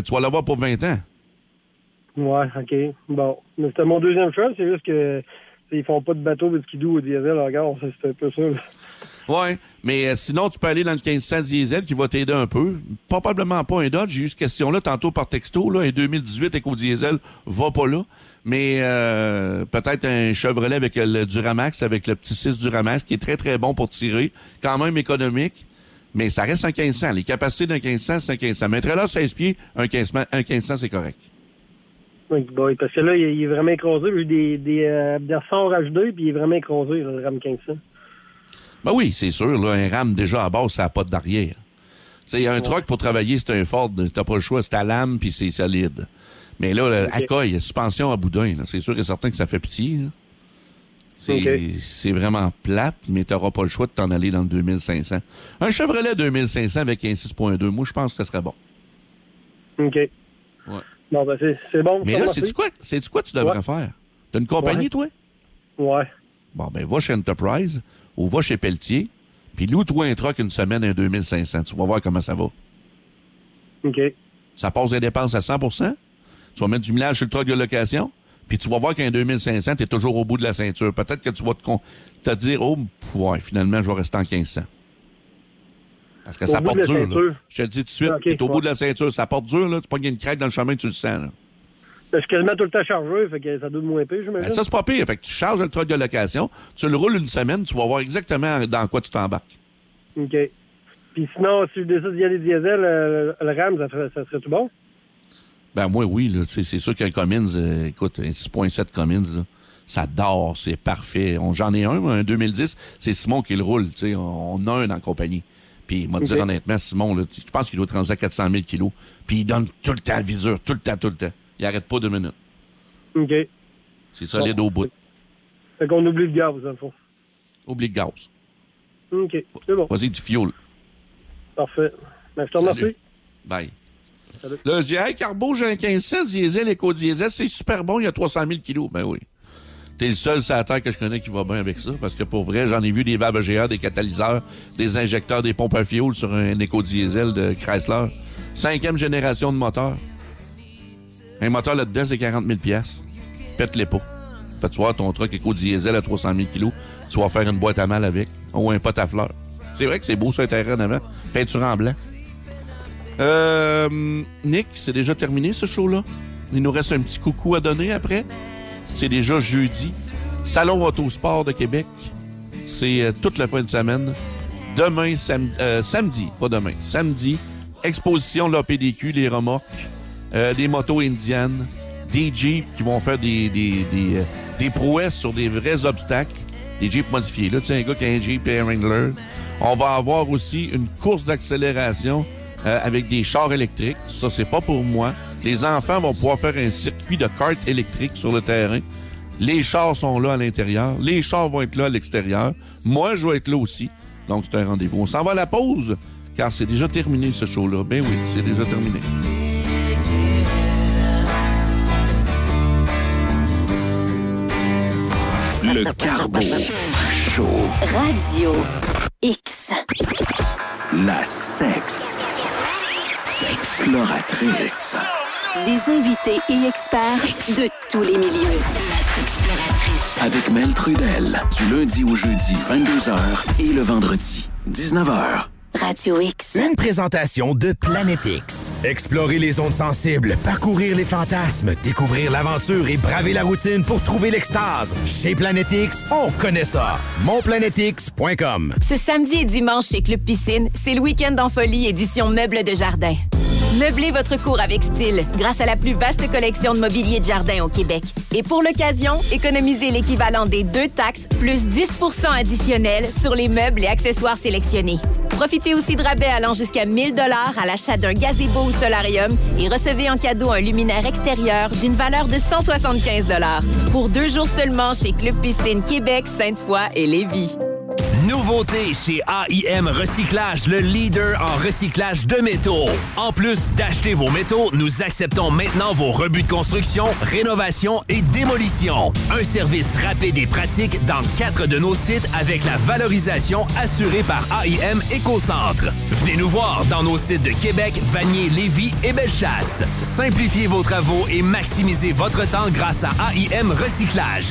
20 ans. Ouais, OK. Bon. Mais c'était mon deuxième choix, c'est juste que ils font pas de bateau de skidoo au diesel, regarde, c'est un peu ça. Là. Ouais, mais sinon, tu peux aller dans le 1500 diesel qui va t'aider un peu. Probablement pas un Dodge. J'ai eu cette question-là tantôt par texto. Là, un 2018 éco-diesel va pas là. Mais peut-être un Chevrolet avec le Duramax, avec le petit 6 Duramax, qui est très, très bon pour tirer. Quand même économique. Mais ça reste un 1500. Les capacités d'un 1500, c'est un 1500. Mais un trailer 16 pieds, un 1500, c'est correct. Oui, bon, parce que là, il est vraiment écrasé. J'ai eu des ressorts H2, puis il est vraiment écrasé, là, le RAM 1500. Ben oui, c'est sûr. Là, un RAM, déjà, à base, ça n'a pas d'arrière. Tu sais, un truck pour travailler, c'est un Ford. T'as pas le choix, c'est à lame, puis c'est solide. Mais là, à coille, suspension à boudin, là, c'est sûr et certain que ça fait pitié. C'est vraiment plate, mais t'auras pas le choix de t'en aller dans le 2500. Un Chevrolet 2500 avec un 6.2, moi, je pense que ce serait bon. OK. Ouais. Bon, ben, c'est bon. Mais là, sais-tu quoi tu devrais faire? T'as une compagnie, toi? Ouais. Bon, ben, va chez Enterprise ou va chez Pelletier, puis loue-toi un truck une semaine, un 2500. Tu vas voir comment ça va. OK. Ça passe les dépenses à 100%. Tu vas mettre du millage sur le truck de location, puis tu vas voir qu'un 2500, t'es toujours au bout de la ceinture. Peut-être que tu vas te dire, oh, ouais, finalement, je vais rester en 1500. Parce que ça porte dur, là. Je te le dis tout de suite, t'es au bout de la ceinture. Ça porte dur, là. Tu pognes une crête dans le chemin, tu le sens, là. Je suis quasiment tout le temps chargé, fait que ça doit moins pire, j'imagine. Ben, ça, c'est pas pire. Fait que tu charges le truck de location, tu le roules une semaine, tu vas voir exactement dans quoi tu t'embarques. OK. Puis sinon, si je décide d'y aller diesel, le RAM, ça serait tout bon? Ben, moi, oui, là. C'est sûr qu'un Cummins, écoute, un 6.7 Cummins, là, ça dort, c'est parfait. J'en ai un 2010, c'est Simon qui le roule, tu sais. On a un dans la compagnie. Puis, moi, dire honnêtement, Simon, là, je pense qu'il doit être rendu à 400 000 kilos. Puis, il donne tout le temps la vie dure, tout le temps. Il arrête pas 2 minutes. OK. C'est solide au bout. Fait qu'on oublie le gaz, dans le fond. Oublie le gaz. OK, c'est bon. Vas-y, du fioul. Parfait. Ben, je te remercie. Bye. Salut. Là, je dis, hey, Carbo, j'ai un 1500 diesel, éco-diesel, c'est super bon, il y a 300 000 kilos. Ben oui. T'es le seul sur la terre que je connais qui va bien avec ça, parce que pour vrai, j'en ai vu des valves GR, des catalyseurs, des injecteurs, des pompes à fioul sur un éco-diesel de Chrysler. 5e génération de moteur. Un moteur là-dedans, c'est 40 000 $. Pète-les pas. Fait tu vois, ton truck éco-diesel à 300 000 kilos, tu vas faire une boîte à mal avec, ou un pot à fleurs. C'est vrai que c'est beau, ça, un terrain en avant. Peinture en blanc. Nick, c'est déjà terminé, ce show-là. Il nous reste un petit coucou à donner après. C'est déjà jeudi. Salon Autosport de Québec. C'est toute la fin de semaine. Demain, samedi, pas demain, samedi, exposition de l'APDQ, les remorques, des motos indiennes, des Jeeps qui vont faire des prouesses sur des vrais obstacles, des Jeeps modifiés. Là, tu sais, un gars qui a un Jeep et un Wrangler. On va avoir aussi une course d'accélération avec des chars électriques. Ça, c'est pas pour moi. Les enfants vont pouvoir faire un circuit de kart électrique sur le terrain. Les chars sont là à l'intérieur. Les chars vont être là à l'extérieur. Moi, je vais être là aussi. Donc, c'est un rendez-vous. On s'en va à la pause, car c'est déjà terminé, ce show-là. Ben oui, c'est déjà terminé. Le Carbo Show. Radio X. La sexe exploratrice. Des invités et experts de tous les milieux. Avec Mel Trudel, du lundi au jeudi, 22h et le vendredi, 19h. Radio X. Une présentation de Planète X. Explorer les zones sensibles, parcourir les fantasmes, découvrir l'aventure et braver la routine pour trouver l'extase. Chez Planète X, on connaît ça. Monplanetx.com. Ce samedi et dimanche chez Club Piscine, c'est le week-end en folie édition meubles de jardin. Meublez votre cour avec style grâce à la plus vaste collection de mobilier de jardin au Québec. Et pour l'occasion, économisez l'équivalent des 2 taxes plus 10 % additionnels sur les meubles et accessoires sélectionnés. Profitez aussi de rabais allant jusqu'à 1 000 $ à l'achat d'un gazebo ou solarium et recevez en cadeau un luminaire extérieur d'une valeur de 175 $ pour 2 jours seulement chez Club Piscine Québec, Sainte-Foy et Lévis. Nouveauté chez AIM Recyclage, le leader en recyclage de métaux. En plus d'acheter vos métaux, nous acceptons maintenant vos rebuts de construction, rénovation et démolition. Un service rapide et pratique dans 4 de nos sites avec la valorisation assurée par AIM Écocentre. Venez nous voir dans nos sites de Québec, Vanier, Lévis et Bellechasse. Simplifiez vos travaux et maximisez votre temps grâce à AIM Recyclage.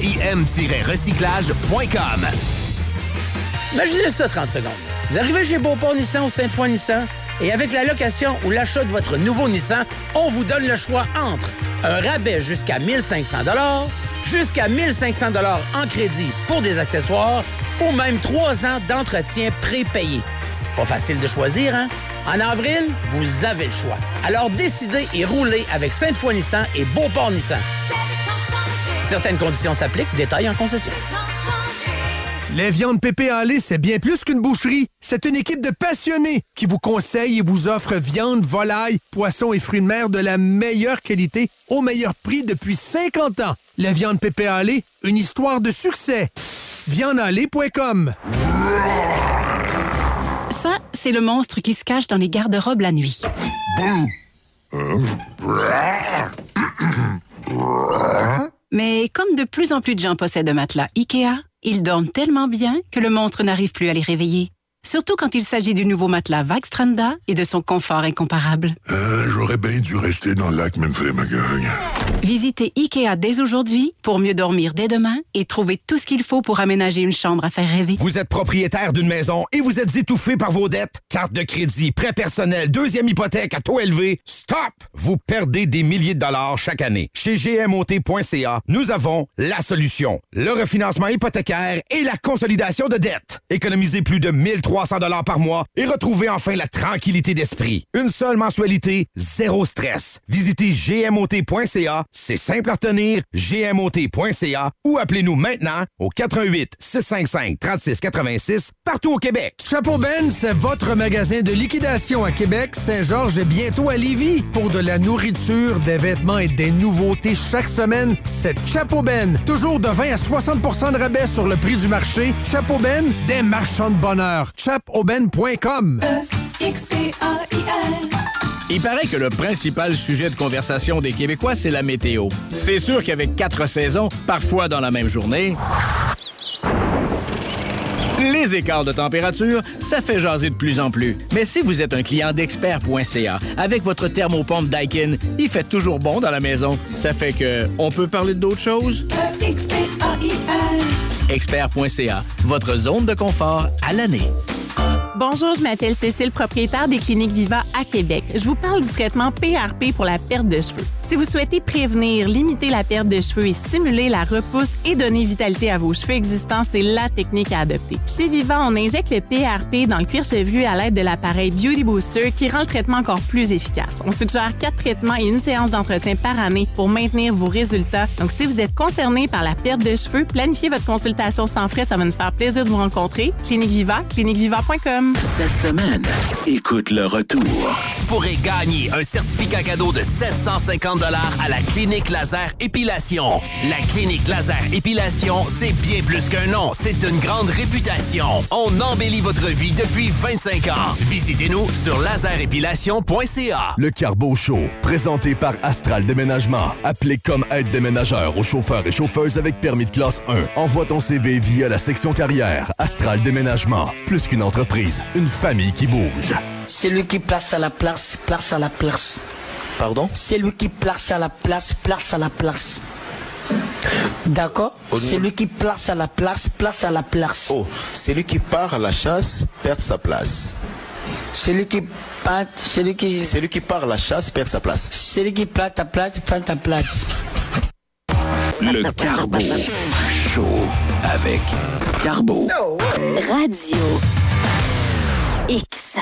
AIM-recyclage.com. Imaginez ça 30 secondes. Vous arrivez chez Beauport Nissan ou Sainte-Foy Nissan et avec la location ou l'achat de votre nouveau Nissan, on vous donne le choix entre un rabais jusqu'à 1 500 $, jusqu'à 1 500 $ en crédit pour des accessoires ou même 3 ans d'entretien prépayé. Pas facile de choisir, hein? En avril, vous avez le choix. Alors décidez et roulez avec Sainte-Foy Nissan et Beauport Nissan. Certaines conditions s'appliquent, détails en concession. Les viandes Pépé en lait, c'est bien plus qu'une boucherie. C'est une équipe de passionnés qui vous conseille et vous offre viande, volaille, poissons et fruits de mer de la meilleure qualité au meilleur prix depuis 50 ans. Les viandes Pépé en lait, une histoire de succès. Viandesenlait.com. Ça, c'est le monstre qui se cache dans les garde-robes la nuit. Mais comme de plus en plus de gens possèdent un matelas IKEA, ils dorment tellement bien que le monstre n'arrive plus à les réveiller. Surtout quand il s'agit du nouveau matelas Vagstranda et de son confort incomparable. J'aurais bien dû rester dans le lac Memphremagog. Visitez IKEA dès aujourd'hui pour mieux dormir dès demain et trouver tout ce qu'il faut pour aménager une chambre à faire rêver. Vous êtes propriétaire d'une maison et vous êtes étouffé par vos dettes? Carte de crédit, prêt personnel, 2e hypothèque à taux élevé. Stop! Vous perdez des milliers de dollars chaque année. Chez GMOT.ca, nous avons la solution. Le refinancement hypothécaire et la consolidation de dettes. Économisez plus de 1 300 $ par mois et retrouvez enfin la tranquillité d'esprit. Une seule mensualité, zéro stress. Visitez GMOT.ca. C'est simple à retenir, gmot.ca ou appelez-nous maintenant au 88 655 36 86 partout au Québec. Chapeau Ben, c'est votre magasin de liquidation à Québec, Saint-Georges et bientôt à Lévis. Pour de la nourriture, des vêtements et des nouveautés chaque semaine, c'est Chapeau Ben. Toujours de 20 à 60 % de rabais sur le prix du marché. Chapeau Ben, des marchands de bonheur. chapeauben.com. E-X-P-A-I-L. Il paraît que le principal sujet de conversation des Québécois, c'est la météo. C'est sûr qu'avec 4 saisons, parfois dans la même journée, les écarts de température, ça fait jaser de plus en plus. Mais si vous êtes un client d'Expert.ca, avec votre thermopompe Daikin, il fait toujours bon dans la maison. Ça fait que, on peut parler d'autres choses? E-X-P-A-I-L. Expert.ca, votre zone de confort à l'année. Bonjour, je m'appelle Cécile, propriétaire des Cliniques Viva à Québec. Je vous parle du traitement PRP pour la perte de cheveux. Si vous souhaitez prévenir, limiter la perte de cheveux et stimuler la repousse et donner vitalité à vos cheveux existants, c'est la technique à adopter. Chez Viva, on injecte le PRP dans le cuir chevelu à l'aide de l'appareil Beauty Booster qui rend le traitement encore plus efficace. On suggère 4 traitements et une séance d'entretien par année pour maintenir vos résultats. Donc, si vous êtes concerné par la perte de cheveux, planifiez votre consultation sans frais. Ça va nous faire plaisir de vous rencontrer. Clinique Viva, cliniqueviva.com. Cette semaine, écoute le retour du pourrez gagner un certificat cadeau de 750 $ à la Clinique Laser Épilation. La Clinique Laser Épilation, c'est bien plus qu'un nom, c'est une grande réputation. On embellit votre vie depuis 25 ans. Visitez-nous sur laserépilation.ca. Le Carbo Show, présenté par Astral Déménagement. Appelez comme aide déménageur aux chauffeurs et chauffeuses avec permis de classe 1. Envoie ton CV via la section carrière. Astral Déménagement, plus qu'une entreprise, une famille qui bouge. C'est lui qui place à la place, place à la place. Pardon? C'est lui qui place à la place, place à la place. D'accord? C'est lui qui place à la place, place à la place. Oh, c'est lui qui part à la chasse, perd sa place. Celui qui part, celui qui part à la chasse, perd sa place. Celui qui plate ta place, prend ta place. Le Carbo Show avec Carbo. Radio X.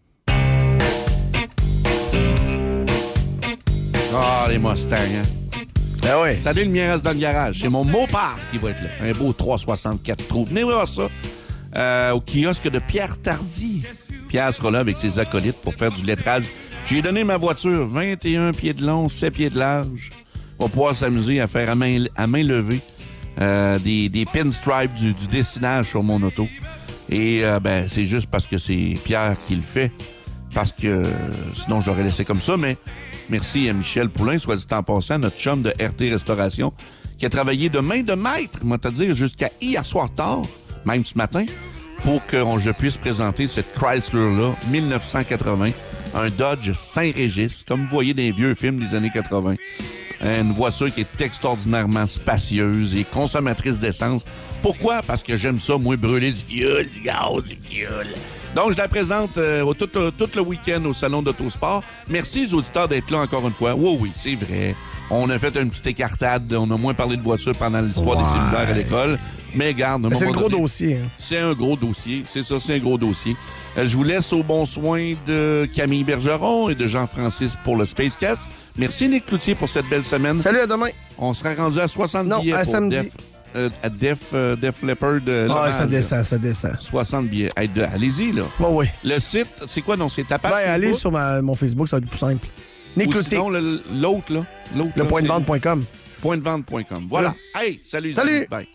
Ah, les Mustangs, hein? Ah ouais. Salut, le mien reste dans le garage. C'est mon beau-père qui va être là. Un beau 364 trous. Venez voir ça au kiosque de Pierre Tardy. Pierre sera là avec ses acolytes pour faire du lettrage. J'ai donné ma voiture 21 pieds de long, 7 pieds de large. On va pouvoir s'amuser à faire à main levée des pinstripes, du dessinage sur mon auto. Et c'est juste parce que c'est Pierre qui le fait. Parce que sinon, je l'aurais laissé comme ça. Mais merci à Michel Poulain, soit dit en passant, notre chum de RT Restauration, qui a travaillé de main de maître, moi te dire, jusqu'à hier soir tard, même ce matin, pour que je puisse présenter cette Chrysler-là, 1980, un Dodge Saint-Régis, comme vous voyez dans les vieux films des années 80. Une voiture qui est extraordinairement spacieuse et consommatrice d'essence. Pourquoi? Parce que j'aime ça, moi, brûler du fioul, du gaz, du fioul. Donc, je la présente tout le week-end au Salon d'Autosport. Merci aux auditeurs d'être là encore une fois. Oui, c'est vrai. On a fait une petite écartade. On a moins parlé de voiture pendant l'histoire des cellulaires à l'école. Mais garde, c'est un gros dossier. Hein. C'est un gros dossier. C'est ça, c'est un gros dossier. Je vous laisse au bon soin de Camille Bergeron et de Jean-Francis pour le Spacecast. Merci, Nick Cloutier, pour cette belle semaine. Salut, à demain. On sera rendu à 60 billets à pour samedi. Def Leppard. Ça descend. 60 billets. Allez-y, là. Oui. Le site, c'est quoi? Non, c'est ta page Facebook? Allez sur mon Facebook, ça va être plus simple. Nick Cloutier. Sinon, l'autre, là. Le pointdevente.com. Pointdevente.com. Voilà. Hey, salut. Bye.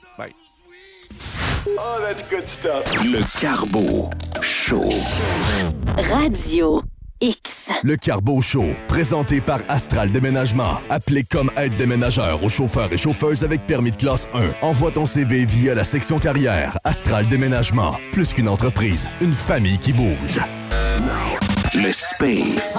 Oh, that's good stuff. Le Carbo Show. Radio X. Le Carbo Show, présenté par Astral Déménagement. Appelez comme aide déménageur aux chauffeurs et chauffeuses avec permis de classe 1. Envoie ton CV via la section carrière. Astral Déménagement, plus qu'une entreprise, une famille qui bouge. Le Space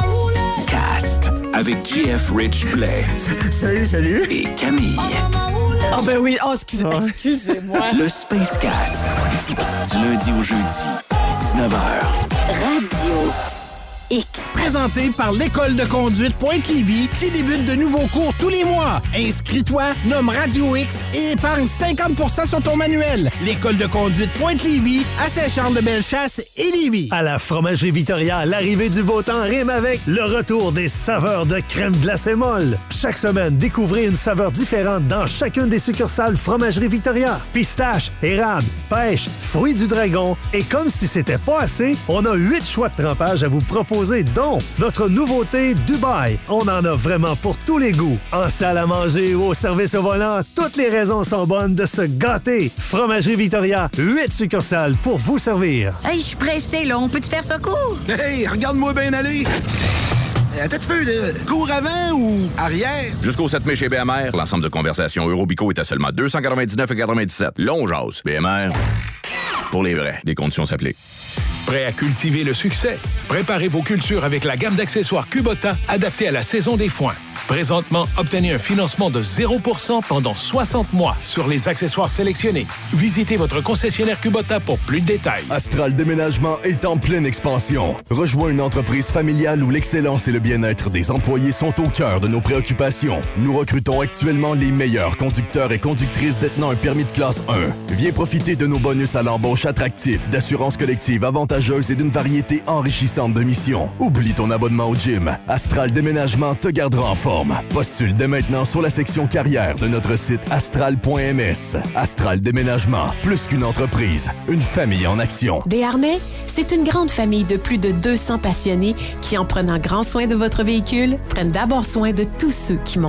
Cast avec JF Rich Blais. Salut. Et Camille. Oh ben oui, excusez-moi. Le Space Cast, du lundi au jeudi, 19h. Radio X. Présenté par l'École de conduite Pointe-Lévis qui débute de nouveaux cours tous les mois. Inscris-toi, nomme Radio X et épargne 50% sur ton manuel. L'École de conduite Pointe-Lévis à Saint-Charles-de-Bellechasse et Lévis. À la Fromagerie Victoria, l'arrivée du beau temps rime avec le retour des saveurs de crème glacée molle. Chaque semaine, découvrez une saveur différente dans chacune des succursales Fromagerie Victoria. Pistache, érable, pêche, fruits du dragon. Et comme si c'était pas assez, on a 8 choix de trempage à vous proposer, dont notre nouveauté Dubaï. On en a vraiment pour tous les goûts. En salle à manger ou au service au volant, toutes les raisons sont bonnes de se gâter. Fromagerie Victoria, 8 succursales pour vous servir. Hey, je suis pressé, là. On peut te faire ça court? Hey, regarde-moi bien aller. Attends un peu, là. Cours avant ou arrière? Jusqu'au 7 mai chez BMR, l'ensemble de conversations Eurobico est à seulement 299,97. Long jase. BMR, pour les vrais. Des conditions s'appliquent. Prêt à cultiver le succès? Préparez vos cultures avec la gamme d'accessoires Kubota adaptée à la saison des foins. Présentement, obtenez un financement de 0% pendant 60 mois sur les accessoires sélectionnés. Visitez votre concessionnaire Kubota pour plus de détails. Astral Déménagement est en pleine expansion. Rejoins une entreprise familiale où l'excellence et le bien-être des employés sont au cœur de nos préoccupations. Nous recrutons actuellement les meilleurs conducteurs et conductrices détenant un permis de classe 1. Viens profiter de nos bonus à l'embauche attractifs, d'assurance collective avantageuse et d'une variété enrichissante de missions. Oublie ton abonnement au gym. Astral Déménagement te gardera en forme. plateforme. Postule dès maintenant sur la section carrière de notre site astral.ms. Astral Déménagement, plus qu'une entreprise, une famille en action. Desharnais, c'est une grande famille de plus de 200 passionnés qui, en prenant grand soin de votre véhicule, prennent d'abord soin de tous ceux qui montent